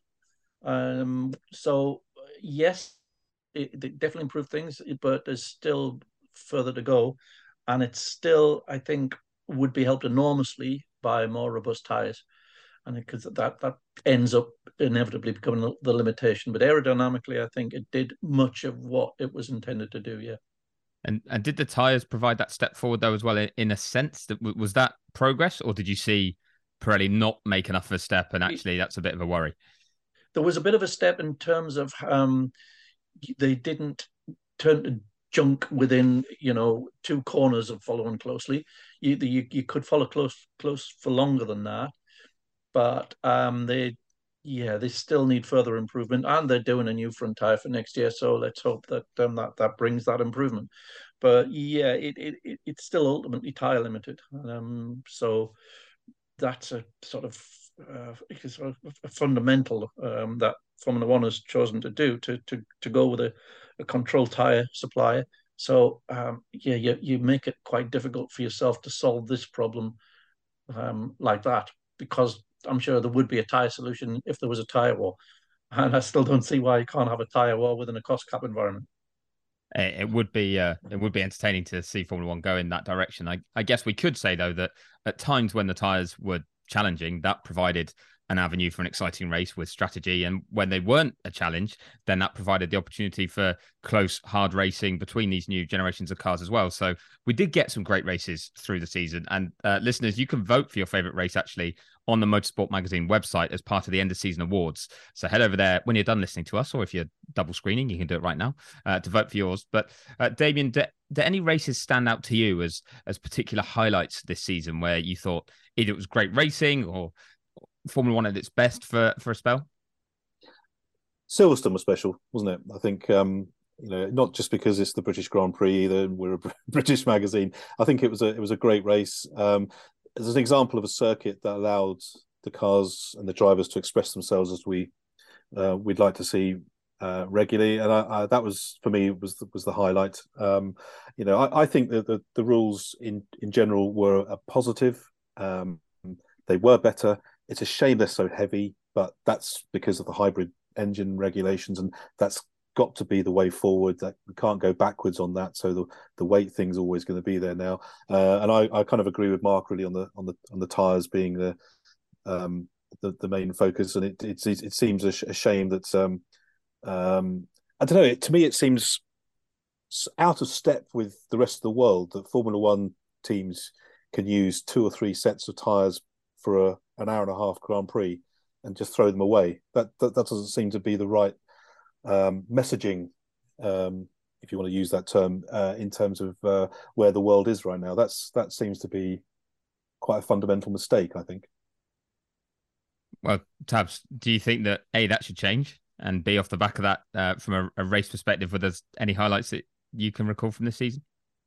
Um, so, yes, it, it definitely improved things, but there's still further to go. And it still, I think, would be helped enormously by more robust tyres. And because that, that ends up inevitably becoming the limitation. But aerodynamically, I think it did much of what it was intended to do, yeah. And and did the tyres provide that step forward, though, as well, in a sense? That was that progress, or did you see Pirelli not make enough of a step, and actually that's a bit of a worry? There was a bit of a step in terms of um, they didn't turn to junk within, you know, two corners of following closely. You you, you could follow close close for longer than that. But um, they, yeah, they still need further improvement, and they're doing a new front tire for next year. So let's hope that um, that that brings that improvement. But yeah, it it, it it's still ultimately tire limited. Um, so that's a sort of uh, it's a, a fundamental um, that Formula One has chosen to do to to to go with a, a controlled tire supplier. So um, yeah, you you make it quite difficult for yourself to solve this problem um, like that, because I'm sure there would be a tyre solution if there was a tyre war. And I still don't see why you can't have a tyre war within a cost cap environment. It would be uh, it would be entertaining to see Formula One go in that direction. I, I guess we could say, though, that at times when the tyres were challenging, that provided an avenue for an exciting race with strategy. And when they weren't a challenge, then that provided the opportunity for close, hard racing between these new generations of cars as well. So we did get some great races through the season. And uh, listeners, you can vote for your favourite race actually on the Motorsport Magazine website as part of the end of season awards. So head over there when you're done listening to us, or if you're double screening, you can do it right now uh, to vote for yours. But uh, Damien, do, do any races stand out to you as as particular highlights this season where you thought either it was great racing or Formula One at its best for, for a spell? Silverstone was special, wasn't it? I think, um, you know, not just because it's the British Grand Prix either, and we're a British magazine. I think it was a it was a great race. Um, as an example of a circuit that allowed the cars and the drivers to express themselves as we uh, we'd like to see uh, regularly, and I, I, that was for me was the, was the highlight. Um, you know, I, I think that the, the rules in in general were a positive. Um, they were better. It's a shame they're so heavy, but that's because of the hybrid engine regulations, and that's got to be the way forward. That we can't go backwards on that. So the, the weight thing's always going to be there now. Uh, and I, I kind of agree with Mark really on the on the on the tyres being the um, the, the main focus. And it it, it seems a, a shame that um, um, I don't know. It, to me, it seems out of step with the rest of the world that Formula One teams can use two or three sets of tyres for a, an hour and a half Grand Prix and just throw them away. That that, that doesn't seem to be the right um, messaging, um, if you want to use that term, uh, in terms of uh, where the world is right now. That's that seems to be quite a fundamental mistake, I think. Well, Tabs, do you think that A, that should change, and B, off the back of that, uh, from a, a race perspective, were there any highlights that you can recall from this season?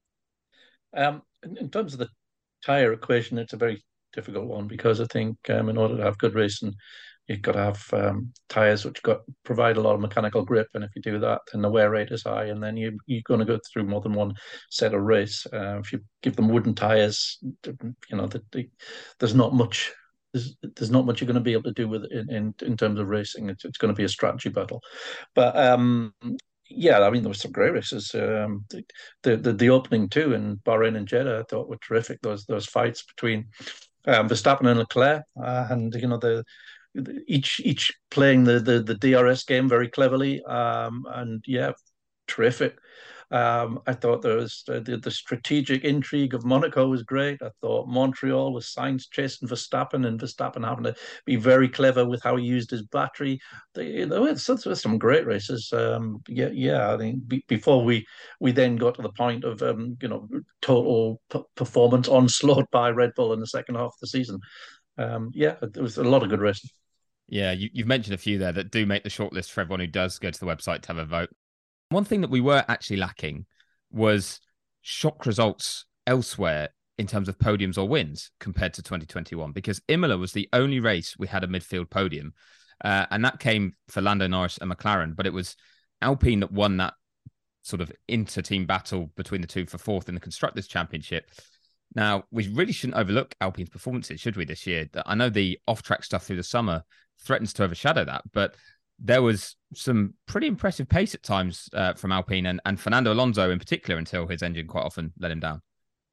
Um, in, in terms of the tyre equation, it's a very difficult one, because I think um, in order to have good racing, you've got to have um, tyres which got provide a lot of mechanical grip, and if you do that, then the wear rate is high, and then you you're going to go through more than one set of race. Uh, if you give them wooden tyres, you know, the, the, there's not much. There's, there's not much you're going to be able to do with it in, in, in terms of racing. It's, it's going to be a strategy battle, but um, yeah, I mean, there were some great races. Um, the, the the opening two in Bahrain and Jeddah, I thought were terrific. Those those fights between um, Verstappen and Leclerc, uh, and you know the, the each each playing the, the the D R S game very cleverly. Um, and yeah, terrific. Um, I thought there was uh, the, the strategic intrigue of Monaco was great. I thought Montreal was Sainz chasing Verstappen, and Verstappen having to be very clever with how he used his battery. There were some great races. Um, yeah, yeah. I think be, before we we then got to the point of um, you know total p- performance onslaught by Red Bull in the second half of the season. Um, yeah, there was a lot of good races. Yeah, you, you've mentioned a few there that do make the shortlist for everyone who does go to the website to have a vote. One thing that we were actually lacking was shock results elsewhere in terms of podiums or wins compared to twenty twenty-one, because Imola was the only race we had a midfield podium. Uh, and that came for Lando Norris and McLaren, but it was Alpine that won that sort of inter-team battle between the two for fourth in the Constructors' Championship. Now, we really shouldn't overlook Alpine's performances, should we, this year? I know the off-track stuff through the summer threatens to overshadow that, but there was some pretty impressive pace at times uh, from Alpine and, and Fernando Alonso in particular, until his engine quite often let him down.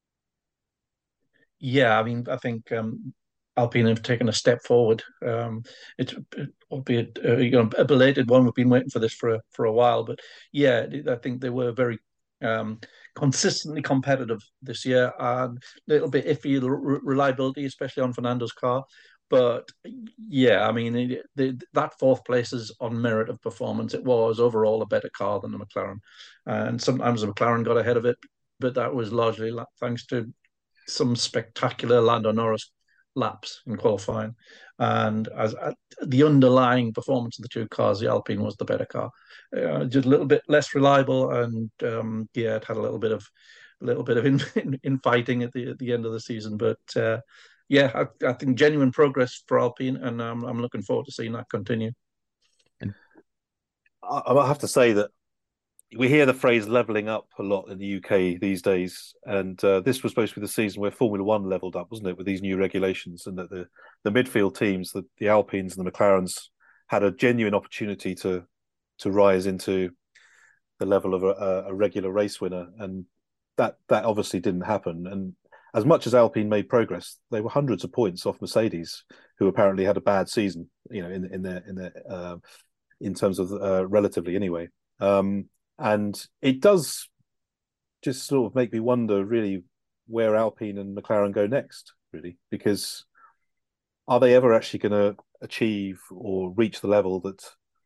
Yeah, I mean, I think um, Alpine have taken a step forward. Um, it's albeit uh, you know a belated one. We've been waiting for this for a, for a while, but yeah, I think they were very um, consistently competitive this year, and a little bit iffy the reliability, especially on Fernando's car. But yeah, I mean, it, the, that fourth place is on merit of performance. It was overall a better car than the McLaren, and sometimes the McLaren got ahead of it, but that was largely thanks to some spectacular Lando Norris laps in qualifying, and as uh, the underlying performance of the two cars, the Alpine was the better car, uh, just a little bit less reliable, and um, yeah, it had a little bit of a little bit of in, in, in fighting at the at the end of the season, but. Uh, Yeah, I, I think genuine progress for Alpine, and um, I'm looking forward to seeing that continue. I, I have to say that we hear the phrase levelling up a lot in the U K these days, and uh, this was supposed to be the season where Formula One levelled up, wasn't it, with these new regulations, and that the, the midfield teams, the, the Alpines and the McLarens, had a genuine opportunity to to rise into the level of a, a regular race winner, and that that obviously didn't happen. And as much as Alpine made progress, they were hundreds of points off Mercedes, who apparently had a bad season, you know, in in their in their uh, in terms of uh, relatively anyway. Um, and it does just sort of make me wonder, really, where Alpine and McLaren go next, really, because are they ever actually going to achieve or reach the level that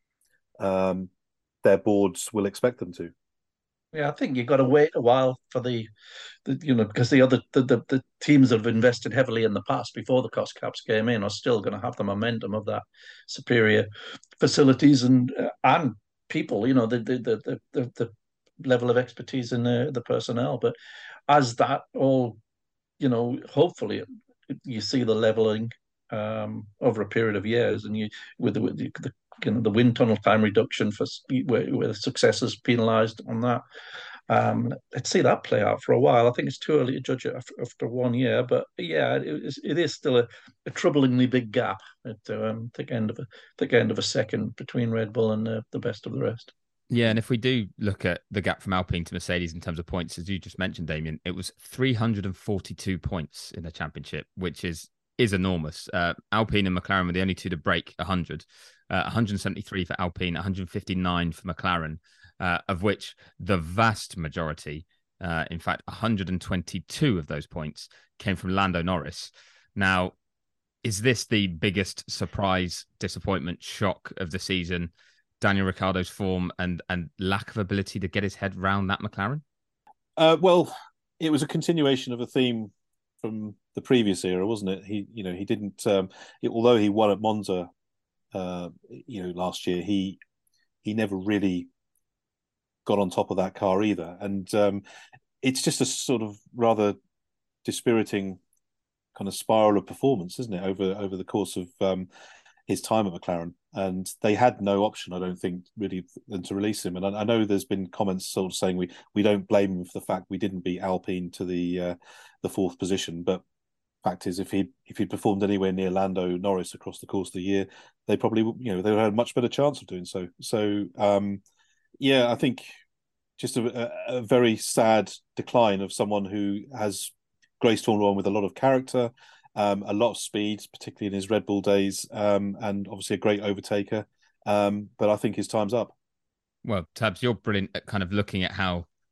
um, their boards will expect them to? Yeah, I think you've got to wait a while for the, the you know, because the other the, the, the teams that have invested heavily in the past before the cost caps came in are still going to have the momentum of that superior facilities and uh, and people, you know, the the the the, the level of expertise in the, the personnel. But as that all, you know, hopefully you see the leveling um, over a period of years, and you with the, with the, the you know the wind tunnel time reduction for where, where success is penalised on that. Um, let's see that play out for a while. I think it's too early to judge it after, after one year, but yeah, it is, it is still a, a troublingly big gap at the um, thick end of a thick end of a second between Red Bull and uh, the best of the rest. Yeah, and if we do look at the gap from Alpine to Mercedes in terms of points, as you just mentioned, Damien, it was three hundred forty-two points in the championship, which is is enormous. Uh, Alpine and McLaren were the only two to break one hundred. Uh, one hundred seventy-three for Alpine, one hundred fifty-nine for McLaren, uh, of which the vast majority, uh, in fact, one hundred twenty-two of those points came from Lando Norris. Now, is this the biggest surprise, disappointment, shock of the season? Daniel Ricciardo's form and and lack of ability to get his head round that McLaren? Uh, well, it was a continuation of a theme from the previous era, wasn't it? He, you know, he didn't. Um, it, although he won at Monza, uh, you know, last year, he he never really got on top of that car either, and um, it's just a sort of rather dispiriting kind of spiral of performance, isn't it? Over over the course of um, his time at McLaren. And they had no option, I don't think, really, than to release him. And I, I know there's been comments sort of saying we we don't blame him for the fact we didn't beat Alpine to the uh, the fourth position. But fact is, if he if he'd performed anywhere near Lando Norris across the course of the year, they probably, you know, they would have had a much better chance of doing so. So um, yeah, I think just a, a very sad decline of someone who has graced Formula One with a lot of character. Um, a lot of speed, particularly in his Red Bull days, um, and obviously a great overtaker. Um, but I think his time's up. Well, Tabs, you're brilliant at kind of looking at how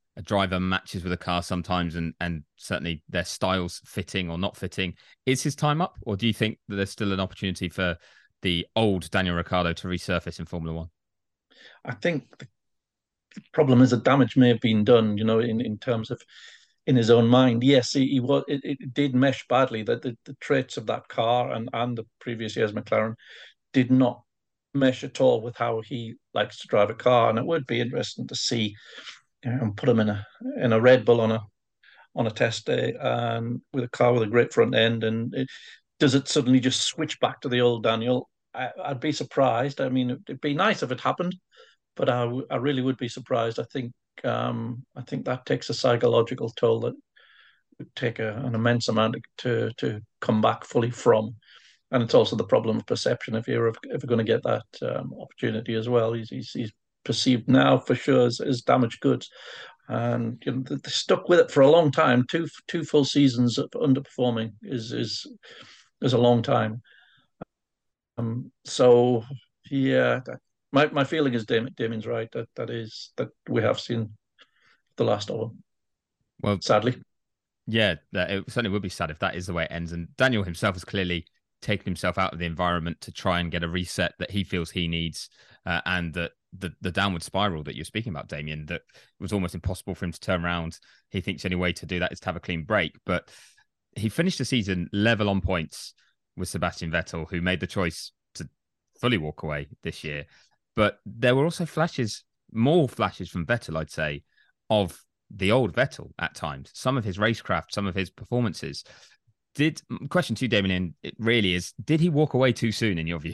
a driver matches with a car sometimes, and and certainly their styles fitting or not fitting. Is his time up, or do you think that there's still an opportunity for the old Daniel Ricciardo to resurface in Formula One? I think the problem is that damage may have been done, you know, in, in terms of in his own mind. Yes, he, he was. It, it did mesh badly. That the, the traits of that car and and the previous year's McLaren did not mesh at all with how he likes to drive a car. And it would be interesting to see and put him in a in a Red Bull on a on a test day and with a car with a great front end. And it, does it suddenly just switch back to the old Daniel? I, I'd be surprised. I mean, it'd be nice if it happened, but I, I really would be surprised. I think um, I think that takes a psychological toll that would take a, an immense amount to to come back fully from. And it's also the problem of perception. If you're ever going to get that um, opportunity as well, he's, he's he's perceived now for sure as, as damaged goods, and you know, they stuck with it for a long time. Two two full seasons of underperforming is is is a long time. Um, so yeah, that, my my feeling is Damien, Damien's right. That that is that we have seen the last of them. Well, sadly, yeah, it certainly would be sad if that is the way it ends. And Daniel himself has clearly taken himself out of the environment to try and get a reset that he feels he needs, uh, and that the the downward spiral that you're speaking about, Damien, that it was almost impossible for him to turn around. He thinks the only way to do that is to have a clean break. But he finished the season level on points with Sebastian Vettel, who made the choice to fully walk away this year. But there were also flashes, more flashes from Vettel, I'd say, of the old Vettel at times. Some of his racecraft, some of his performances. Did question to you, Damien, it really is, did he walk away too soon in your view?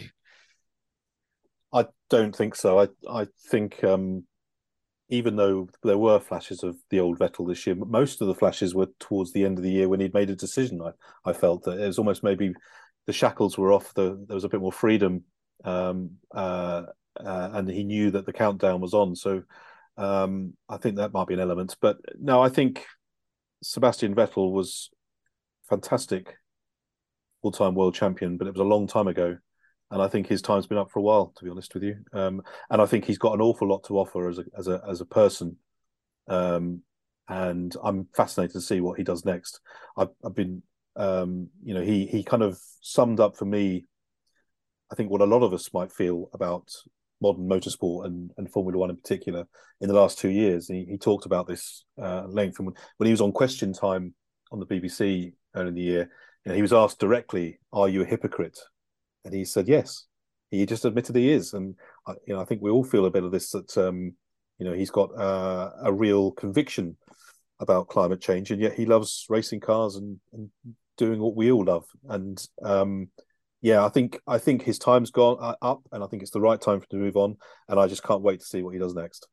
I don't think so. I I think um, even though there were flashes of the old Vettel this year, most of the flashes were towards the end of the year when he'd made a decision. I, I felt that it was almost maybe the shackles were off, the, there was a bit more freedom, um, uh, uh, and he knew that the countdown was on. So um, I think that might be an element. But no, I think Sebastian Vettel was fantastic all-time world champion, but it was a long time ago. And I think his time's been up for a while, to be honest with you. Um, and I think he's got an awful lot to offer as a as a as a person. Um, and I'm fascinated to see what he does next. I've, I've been, um, you know, he he kind of summed up for me, I think, what a lot of us might feel about modern motorsport and, and Formula One in particular in the last two years. He, he talked about this uh, length. And when, when he was on Question Time on the B B C earlier in the year, you know, he was asked directly, "Are you a hypocrite?" And he said yes. He just admitted he is, and uh, you know, I think we all feel a bit of this, that um, you know, he's got uh, a real conviction about climate change, and yet he loves racing cars and, and doing what we all love. And um, yeah, I think I think his time's gone uh, up, and I think it's the right time for him to move on. And I just can't wait to see what he does next.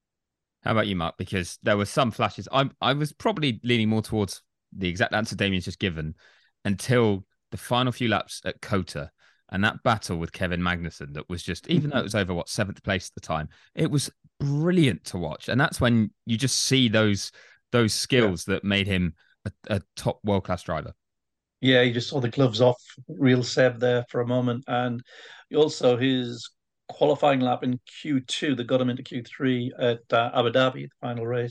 How about you, Mark? Because there were some flashes. I I was probably leaning more towards the exact answer Damien's just given, until the final few laps at COTA. And that battle with Kevin Magnussen, that was just, even though it was over, what, seventh place at the time, it was brilliant to watch. And that's when you just see those those skills yeah. that made him a, a top world-class driver. Yeah, you just saw the gloves off, real Seb there for a moment. And also his qualifying lap in Q two that got him into Q three at uh, Abu Dhabi, the final race,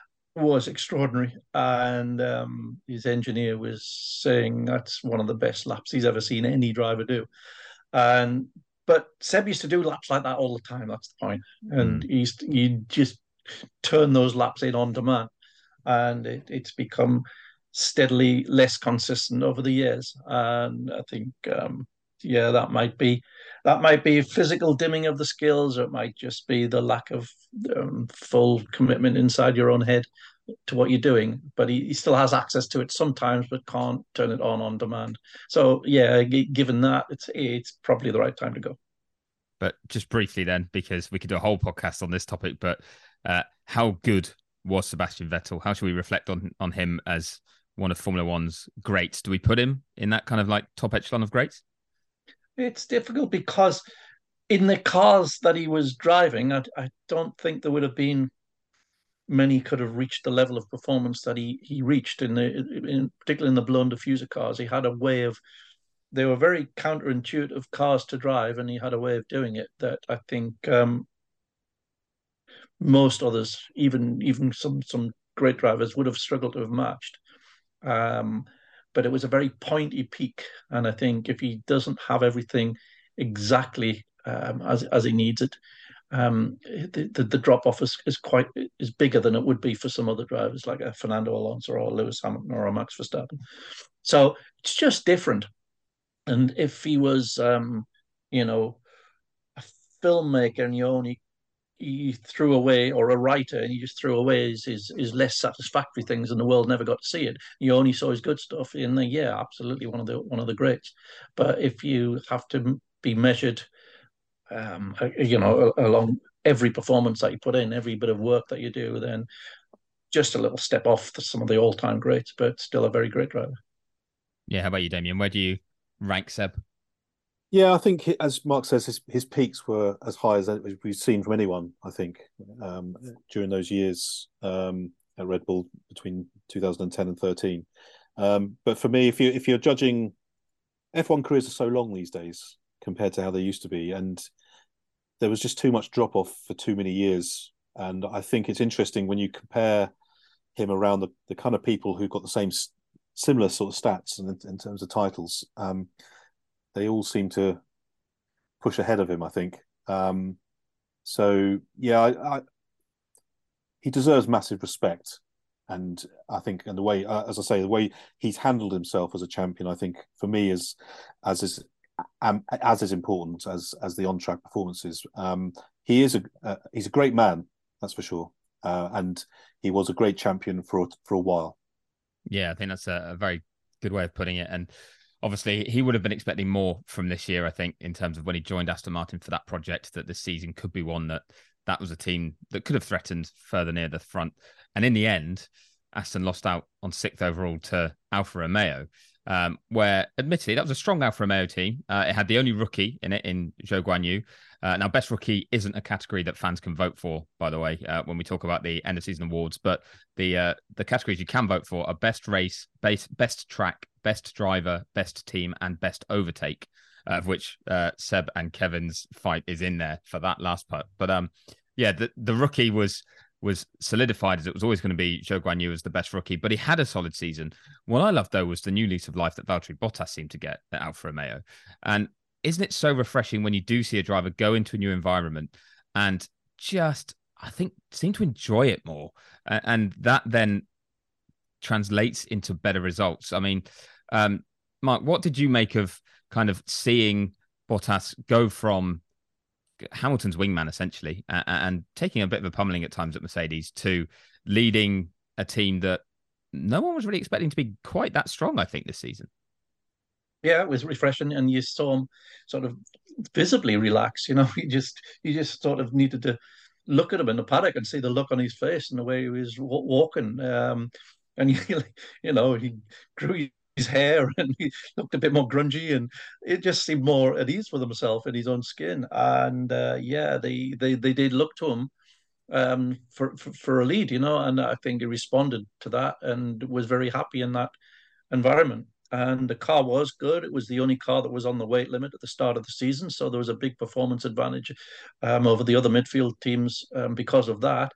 was extraordinary. And um, his engineer was saying that's one of the best laps he's ever seen any driver do. And but Seb used to do laps like that all the time. That's the point. And mm. he's you just turn those laps in on demand, and it, it's become steadily less consistent over the years. And I think um, yeah, that might be that might be physical dimming of the skills, or it might just be the lack of um, full commitment inside your own head to what you're doing. But he, he still has access to it sometimes, but can't turn it on on demand. So yeah, g- given that, it's it's probably the right time to go. But just briefly then, because we could do a whole podcast on this topic, but uh, how good was Sebastian Vettel? How should we reflect on on him as one of Formula One's greats? Do we put him in that kind of like top echelon of greats? It's difficult because in the cars that he was driving, I, I don't think there would have been many could have reached the level of performance that he he reached in the, in particularly in the blown diffuser cars. He had a way of, they were very counterintuitive cars to drive, and he had a way of doing it that I think um, most others, even even some some great drivers, would have struggled to have matched. Um, but it was a very pointy peak, and I think if he doesn't have everything exactly um, as as he needs it, um, the, the, the drop off is, is quite is bigger than it would be for some other drivers like a Fernando Alonso or a Lewis Hamilton or a Max Verstappen. So it's just different. And if he was, um, you know, a filmmaker and you only you threw away, or a writer and you just threw away his, his his less satisfactory things, and the world never got to see it. You only saw his good stuff. In the yeah, absolutely one of the one of the greats. But if you have to be measured, um, you know, along every performance that you put in, every bit of work that you do, then just a little step off to some of the all-time greats, but still a very great driver. Yeah, how about you, Damien? Where do you rank Seb? Yeah, I think, as Mark says, his, his peaks were as high as we've seen from anyone, I think, um, during those years um, at Red Bull between two thousand ten and thirteen. Um, but for me, if, you, if you're judging, F one careers are so long these days compared to how they used to be, and there was just too much drop-off for too many years. And I think it's interesting when you compare him around the, the kind of people who got the same similar sort of stats in, in terms of titles. Um, they all seem to push ahead of him, I think. Um, so, yeah, I, I, he deserves massive respect. And I think, and the way, uh, as I say, the way he's handled himself as a champion, I think, for me, is as is um, as is important as as the on-track performances. Um, he is a uh, he's a great man, that's for sure, uh, and he was a great champion for for a while. Yeah, I think that's a, a very good way of putting it. And obviously, he would have been expecting more from this year, I think, in terms of when he joined Aston Martin for that project, that this season could be one that that was a team that could have threatened further near the front. And in the end, Aston lost out on sixth overall to Alfa Romeo, um, where admittedly that was a strong Alfa Romeo team. Uh, it had the only rookie in it in Zhou Guanyu. Uh, now, best rookie isn't a category that fans can vote for, by the way, uh, when we talk about the end of season awards. But the uh, the categories you can vote for are best race, best, best track, best driver, best team, and best overtake, uh, of which uh, Seb and Kevin's fight is in there for that last part. But um, yeah, the, the rookie was was solidified as it was always going to be Zhou Guanyu as the best rookie, but he had a solid season. What I loved, though, was the new lease of life that Valtteri Bottas seemed to get at Alfa Romeo. And isn't it so refreshing when you do see a driver go into a new environment and just, I think, seem to enjoy it more? And that then translates into better results. I mean, um, Mark, what did you make of kind of seeing Bottas go from Hamilton's wingman, essentially, uh, and taking a bit of a pummeling at times at Mercedes, to leading a team that no one was really expecting to be quite that strong, I think, this season? Yeah, it was refreshing, and you saw him sort of visibly relax. You know, you just you just sort of needed to look at him in the paddock and see the look on his face and the way he was walking. Um, and you, you know, he grew his hair and he looked a bit more grungy, and it just seemed more at ease with himself in his own skin. And uh, yeah, they, they they did look to him um, for, for for a lead, you know, and I think he responded to that and was very happy in that environment. And the car was good. It was the only car that was on the weight limit at the start of the season, so there was a big performance advantage um, over the other midfield teams um, because of that.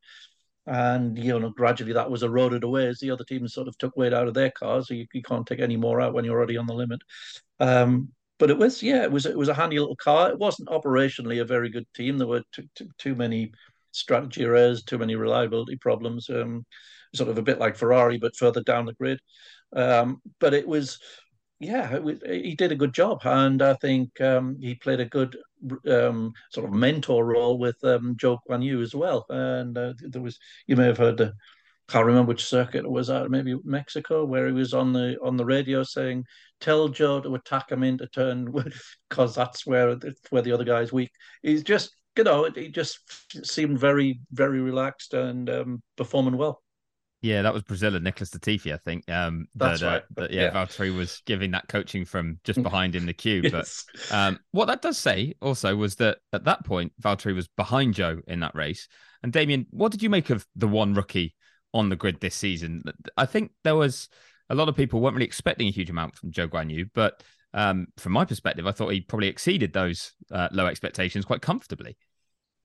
And you know, gradually that was eroded away as the other teams sort of took weight out of their cars. So you, you can't take any more out when you're already on the limit. Um, but it was, yeah, it was it was a handy little car. It wasn't operationally a very good team. There were too, too, too many strategy errors, too many reliability problems. Um, sort of a bit like Ferrari, but further down the grid. Um, but it was, yeah, it was, he did a good job, and I think um, he played a good um, sort of mentor role with um, Zhou Guanyu as well. And uh, there was, you may have heard the, can't remember which circuit it was at, maybe Mexico, where he was on the on the radio saying, "Tell Zhou to attack him into turn because that's where where the other guy's weak." He's just, you know, he just seemed very very relaxed and um, performing well. Yeah, that was Brazil and Nicholas Latifi, I think. Um, That's that, right. Uh, that, yeah, yeah, Valtteri was giving that coaching from just behind in the queue. Yes. But um, what that does say also was that at that point, Valtteri was behind Zhou in that race. And Damien, what did you make of the one rookie on the grid this season? I think there was a lot of people weren't really expecting a huge amount from Zhou Guanyu, but um, from my perspective, I thought he probably exceeded those uh, low expectations quite comfortably.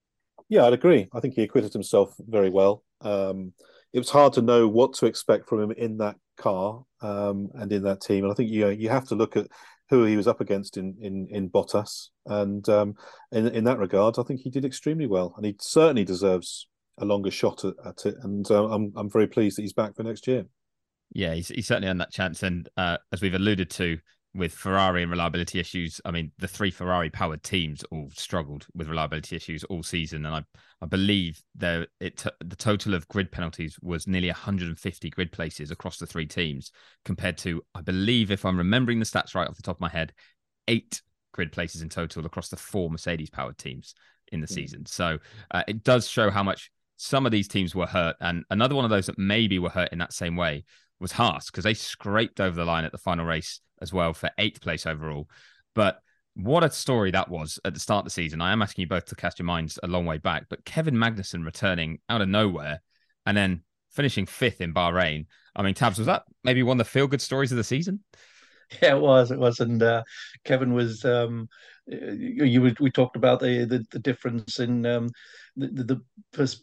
Yeah, I'd agree. I think he acquitted himself very well. Um, it was hard to know what to expect from him in that car um, and in that team. And I think you you have to look at who he was up against in in in Bottas, and um, in in that regard, I think he did extremely well, and he certainly deserves a longer shot at, at it. And uh, I'm I'm very pleased that he's back for next year. Yeah, he's, he's certainly earned that chance. And uh, as we've alluded to with Ferrari and reliability issues, I mean, the three Ferrari-powered teams all struggled with reliability issues all season. And I, I believe there, it the total of grid penalties was nearly one hundred fifty grid places across the three teams, compared to, I believe, if I'm remembering the stats right off the top of my head, eight grid places in total across the four Mercedes-powered teams in the mm. season. So uh, it does show how much some of these teams were hurt. And another one of those that maybe were hurt in that same way was Haas, because they scraped over the line at the final race as well for eighth place overall. But what a story that was at the start of the season. I am asking you both to cast your minds a long way back, but Kevin Magnussen returning out of nowhere and then finishing fifth in Bahrain. I mean, Tabs, was that maybe one of the feel-good stories of the season? Yeah, it was. It was, and uh, Kevin was. Um, you we talked about the the, the difference in um, the the, the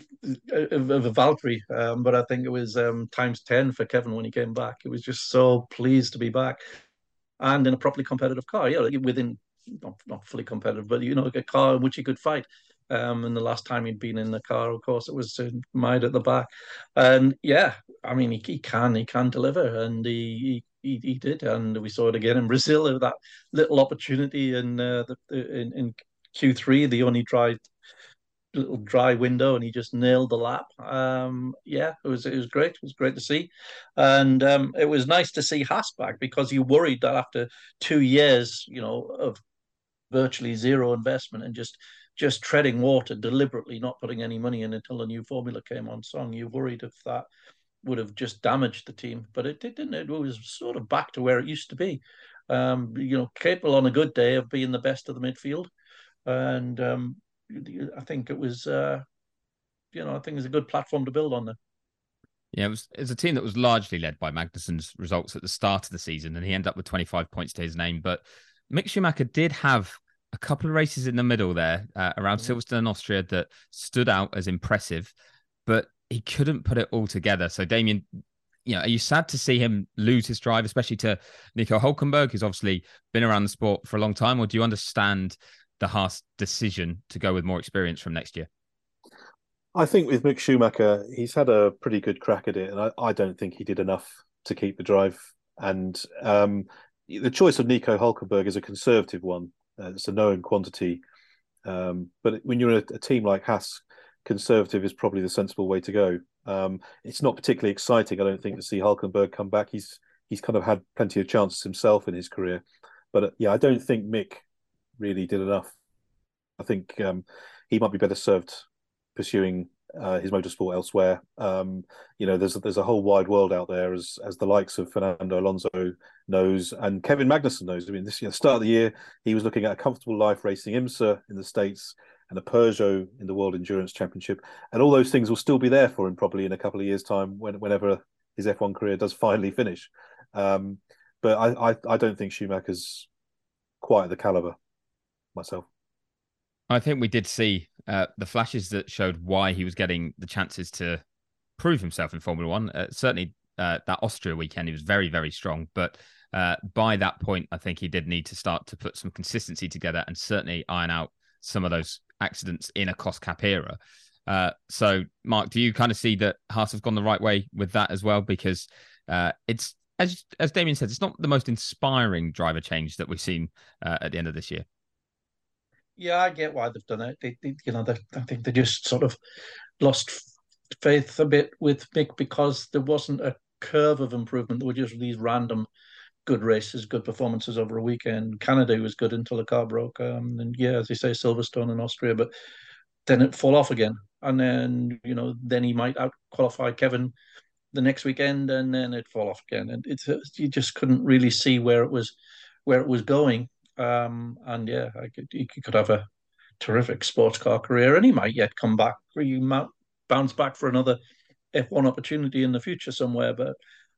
of, of a Valtteri, um, but I think it was um, times ten for Kevin when he came back. He was just so pleased to be back, and in a properly competitive car. Yeah, within not not fully competitive, but you know, a car in which he could fight. Um, and the last time he'd been in the car, of course, it was in Mired at the back. And yeah, I mean, he, he can he can deliver, and he, he he did, and we saw it again in Brazil. That little opportunity in uh, the in, in Q three, the only dry little dry window, and he just nailed the lap. Um, yeah, it was it was great. It was great to see, and um, it was nice to see Haas back, because you worried that after two years, you know, of virtually zero investment and just just treading water deliberately, not putting any money in until the new formula came on song. You worried if that would have just damaged the team, but it, it didn't. It was sort of back to where it used to be. Um, you know, capable on a good day of being the best of the midfield, and um, I think it was, uh, you know, I think it's a good platform to build on there. Yeah, it was, it was a team that was largely led by Magnussen's results at the start of the season, and he ended up with twenty-five points to his name. But Mick Schumacher did have a couple of races in the middle there uh, around mm-hmm. Silverstone and Austria that stood out as impressive, but he couldn't put it all together. So, Damien, you know, are you sad to see him lose his drive, especially to Nico Hülkenberg, who's obviously been around the sport for a long time, or do you understand the Haas decision to go with more experience from next year? I think with Mick Schumacher, he's had a pretty good crack at it, and I, I don't think he did enough to keep the drive. And um, the choice of Nico Hülkenberg is a conservative one. Uh, it's a known quantity. Um, but when you're a, a team like Haas, conservative is probably the sensible way to go. Um, it's not particularly exciting, I don't think, to see Hülkenberg come back. He's he's kind of had plenty of chances himself in his career. But uh, yeah, I don't think Mick really did enough. I think um, he might be better served pursuing uh, his motorsport elsewhere. Um, you know, there's there's a whole wide world out there, as as the likes of Fernando Alonso knows, and Kevin Magnussen knows. I mean, this you know, start of the year, he was looking at a comfortable life racing IMSA in the States and a Peugeot in the World Endurance Championship, and all those things will still be there for him probably in a couple of years' time, when, whenever his F one career does finally finish. Um, but I, I I don't think Schumacher's quite at the caliber myself. I think we did see uh, the flashes that showed why he was getting the chances to prove himself in Formula One. Uh, certainly, uh, that Austria weekend, he was very, very strong. But uh, by that point, I think he did need to start to put some consistency together and certainly iron out some of those accidents in a cost cap era. Uh, so, Mark, do you kind of see that Haas have gone the right way with that as well? Because uh, it's, as as Damien said, it's not the most inspiring driver change that we've seen uh, at the end of this year. Yeah, I get why they've done it. They, they you know, they, I think they just sort of lost faith a bit with Mick, because there wasn't a curve of improvement. There were just these random good races, good performances over a weekend. Canada was good until the car broke. Um, and yeah, as you say, Silverstone and Austria, but then it fall off again. And then, you know, then he might out qualify Kevin the next weekend, and then it'd fall off again. And it's you just couldn't really see where it was where it was going. Um, and yeah, I could, he could have a terrific sports car career, and he might yet come back. He might bounce back for another F one opportunity in the future somewhere. But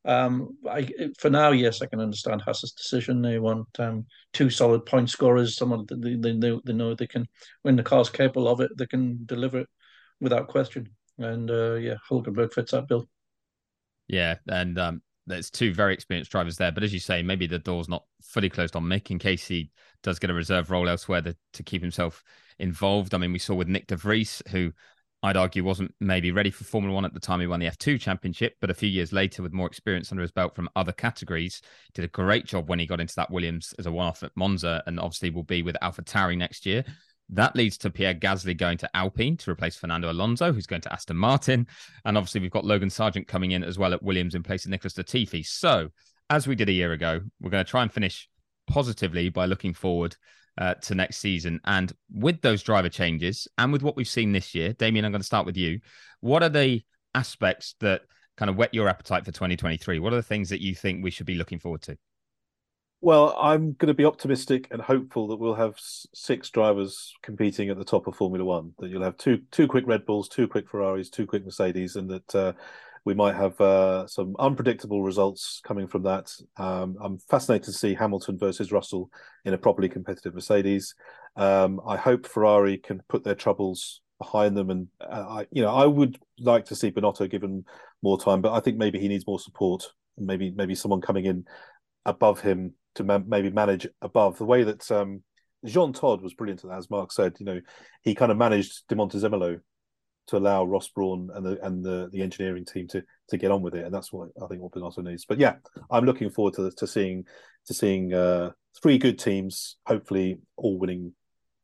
Um, I, for now, yes, I can understand Haas's decision. They want um, two solid point scorers, someone that they, they, know, they know they can, when the car's capable of it, they can deliver it without question. And uh, yeah, Hulkenberg fits that bill. Yeah, and um, there's two very experienced drivers there. But as you say, maybe the door's not fully closed on Mick in case he does get a reserve role elsewhere to, to keep himself involved. I mean, we saw with Nick de Vries, who I'd argue wasn't maybe ready for Formula One at the time he won the F two championship, but a few years later, with more experience under his belt from other categories, did a great job when he got into that Williams as a one-off at Monza, and obviously will be with AlphaTauri next year. That leads to Pierre Gasly going to Alpine to replace Fernando Alonso, who's going to Aston Martin. And obviously, we've got Logan Sargent coming in as well at Williams in place of Nicholas Latifi. So, as we did a year ago, we're going to try and finish positively by looking forward uh, to next season. And with those driver changes and with what we've seen this year, Damien, I'm going to start with you. What are the aspects that kind of whet your appetite for twenty twenty-three? What are the things that you think we should be looking forward to? Well, I'm going to be optimistic and hopeful that we'll have six drivers competing at the top of Formula One. That you'll have two two quick Red Bulls, two quick Ferraris, two quick Mercedes, and that uh, we might have uh, some unpredictable results coming from that. Um, I'm fascinated to see Hamilton versus Russell in a properly competitive Mercedes. Um, I hope Ferrari can put their troubles behind them, and uh, I, you know, I would like to see Binotto given more time, but I think maybe he needs more support. Maybe maybe someone coming in above him to ma- maybe manage above the way that um, Jean Todt was brilliant at that, as Mark said. You know, he kind of managed De Montezemolo to allow Ross Brawn and the and the, the engineering team to to get on with it, and that's what I think what Binotto needs. But yeah, I'm looking forward to to seeing to seeing uh, three good teams, hopefully all winning.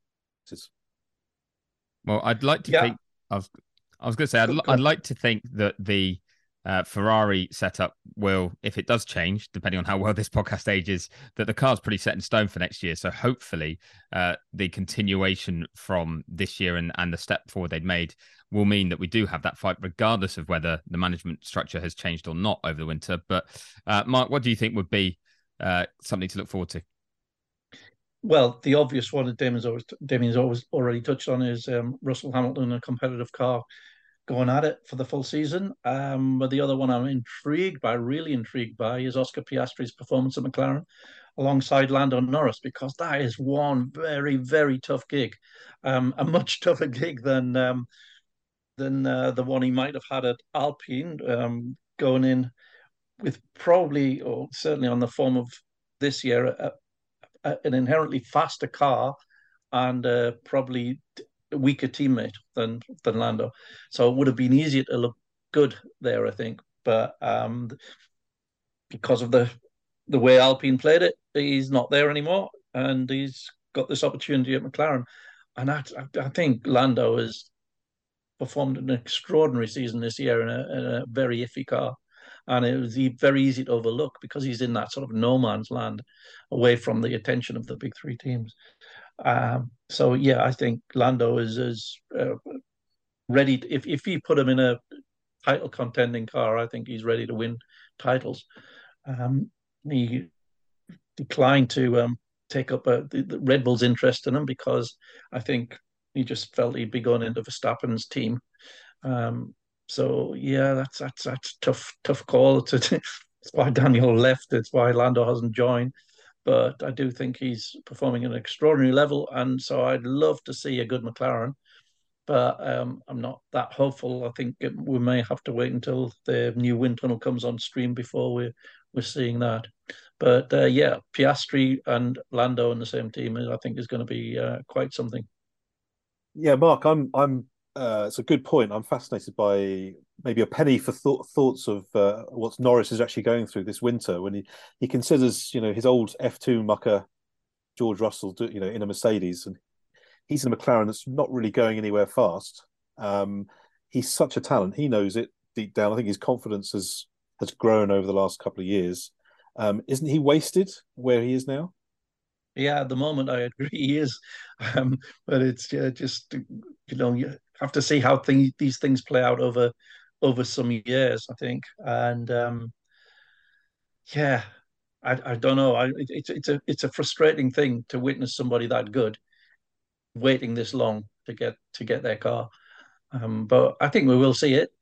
Well, I'd like to yeah. think I was I was going to say I'd, I'd like to think that the Uh, Ferrari setup will, if it does change, depending on how well this podcast ages, that the car's pretty set in stone for next year. So hopefully uh, the continuation from this year and, and the step forward they'd made will mean that we do have that fight, regardless of whether the management structure has changed or not over the winter. But uh, Mark, what do you think would be uh, something to look forward to? Well, the obvious one that Damien's always, Damien's always already touched on is um, Russell Hamilton in a competitive car going at it for the full season. Um, but the other one I'm intrigued by, really intrigued by, is Oscar Piastri's performance at McLaren alongside Lando Norris, because that is one very, very tough gig, um, a much tougher gig than um, than uh, the one he might have had at Alpine, um, going in with probably, or certainly on the form of this year, a, a, an inherently faster car and uh, probably a weaker teammate than than Lando. So it would have been easier to look good there, I think. But um, because of the the way Alpine played it, he's not there anymore, and he's got this opportunity at McLaren. And I, I think Lando has performed an extraordinary season this year in a, in a very iffy car. And it was very easy to overlook because he's in that sort of no man's land away from the attention of the big three teams. Um, so, yeah, I think Lando is, is uh, ready. To, if, if you put him in a title contending car, I think he's ready to win titles. Um, he declined to um, take up a, the, the Red Bull's interest in him because I think he just felt he'd be going into Verstappen's team. Um, so yeah, that's that's that's tough tough call. To, to, it's why Daniel left. It's why Lando hasn't joined. But I do think he's performing at an extraordinary level, and so I'd love to see a good McLaren. But um, I'm not that hopeful. I think it, we may have to wait until the new wind tunnel comes on stream before we're we're seeing that. But uh, yeah, Piastri and Lando in the same team, I think, is going to be uh, quite something. Yeah, Mark, I'm I'm. Uh, it's a good point. I'm fascinated by maybe a penny for th- thoughts of uh, what Norris is actually going through this winter when he, he considers, you know, his old F two mucker George Russell, you know, in a Mercedes, and he's in a McLaren that's not really going anywhere fast. Um, he's such a talent. He knows it deep down. I think his confidence has has grown over the last couple of years. Um, isn't he wasted where he is now? Yeah, at the moment, I agree he is. Um, but it's uh, just, you know, you have to see how thing, these things play out over over some years, I think. And um, yeah, I, I don't know. I, it's it's a it's a frustrating thing to witness somebody that good waiting this long to get to get their car. Um, but I think we will see it.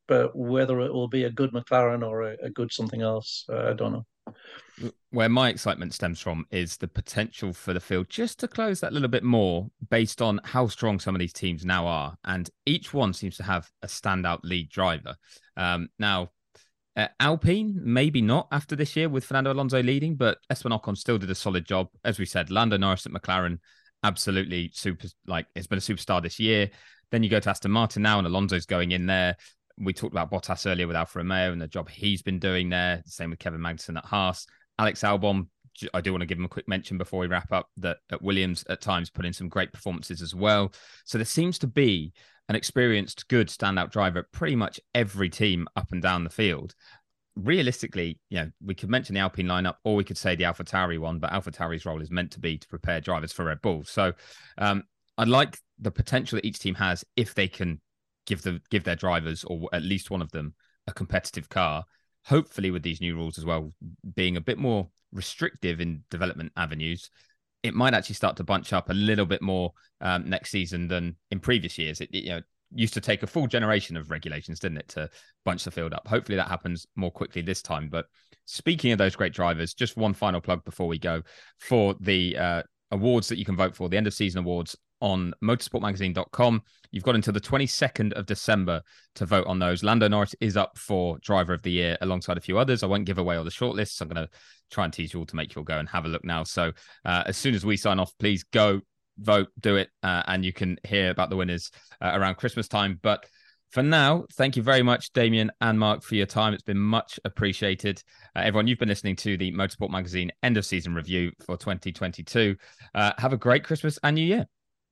but whether it will be a good McLaren or a, a good something else, uh, I don't know. Where my excitement stems from is the potential for the field just to close that little bit more based on how strong some of these teams now are. And each one seems to have a standout lead driver. Um, now, uh, Alpine, maybe not after this year with Fernando Alonso leading, but Esteban Ocon still did a solid job. As we said, Lando Norris at McLaren, absolutely super, like it's been a superstar this year. Then you go to Aston Martin now and Alonso's going in there. We talked about Bottas earlier with Alfa Romeo and the job he's been doing there. Same with Kevin Magnussen at Haas. Alex Albon, I do want to give him a quick mention before we wrap up that at Williams at times put in some great performances as well. So there seems to be an experienced, good standout driver at pretty much every team up and down the field. Realistically, you know, we could mention the Alpine lineup or we could say the AlphaTauri one, but AlphaTauri's role is meant to be to prepare drivers for Red Bull. So um, I like the potential that each team has if they can give the give their drivers, or at least one of them, a competitive car. Hopefully with these new rules as well, being a bit more restrictive in development avenues, it might actually start to bunch up a little bit more um, next season than in previous years. It, it you know, used to take a full generation of regulations, didn't it, to bunch the field up. Hopefully that happens more quickly this time. But speaking of those great drivers, just one final plug before we go for the uh, awards that you can vote for, the end of season awards on motorsport magazine dot com. You've got until the twenty-second of December to vote on those. Lando Norris is up for driver of the year alongside a few others. I won't give away all the shortlists. I'm going to try and tease you all to make you all go and have a look now. So uh, as soon as we sign off, please go vote, do it. Uh, and you can hear about the winners uh, around Christmas time. But for now, thank you very much, Damien and Mark, for your time. It's been much appreciated. Uh, everyone, you've been listening to the Motorsport Magazine end of season review for twenty twenty-two. Uh, have a great Christmas and New Year.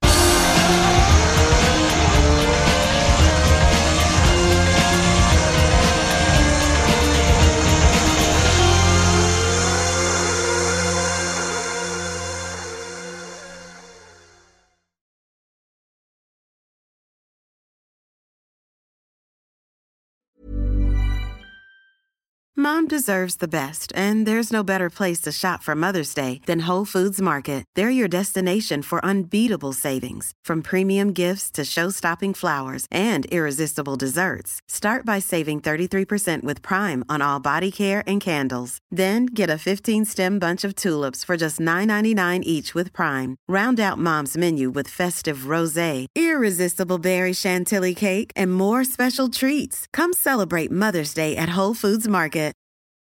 Mom deserves the best, and there's no better place to shop for Mother's Day than Whole Foods Market. They're your destination for unbeatable savings, from premium gifts to show-stopping flowers and irresistible desserts. Start by saving thirty-three percent with Prime on all body care and candles. Then get a fifteen-stem bunch of tulips for just nine ninety-nine each with Prime. Round out Mom's menu with festive rosé, irresistible berry chantilly cake, and more special treats. Come celebrate Mother's Day at Whole Foods Market.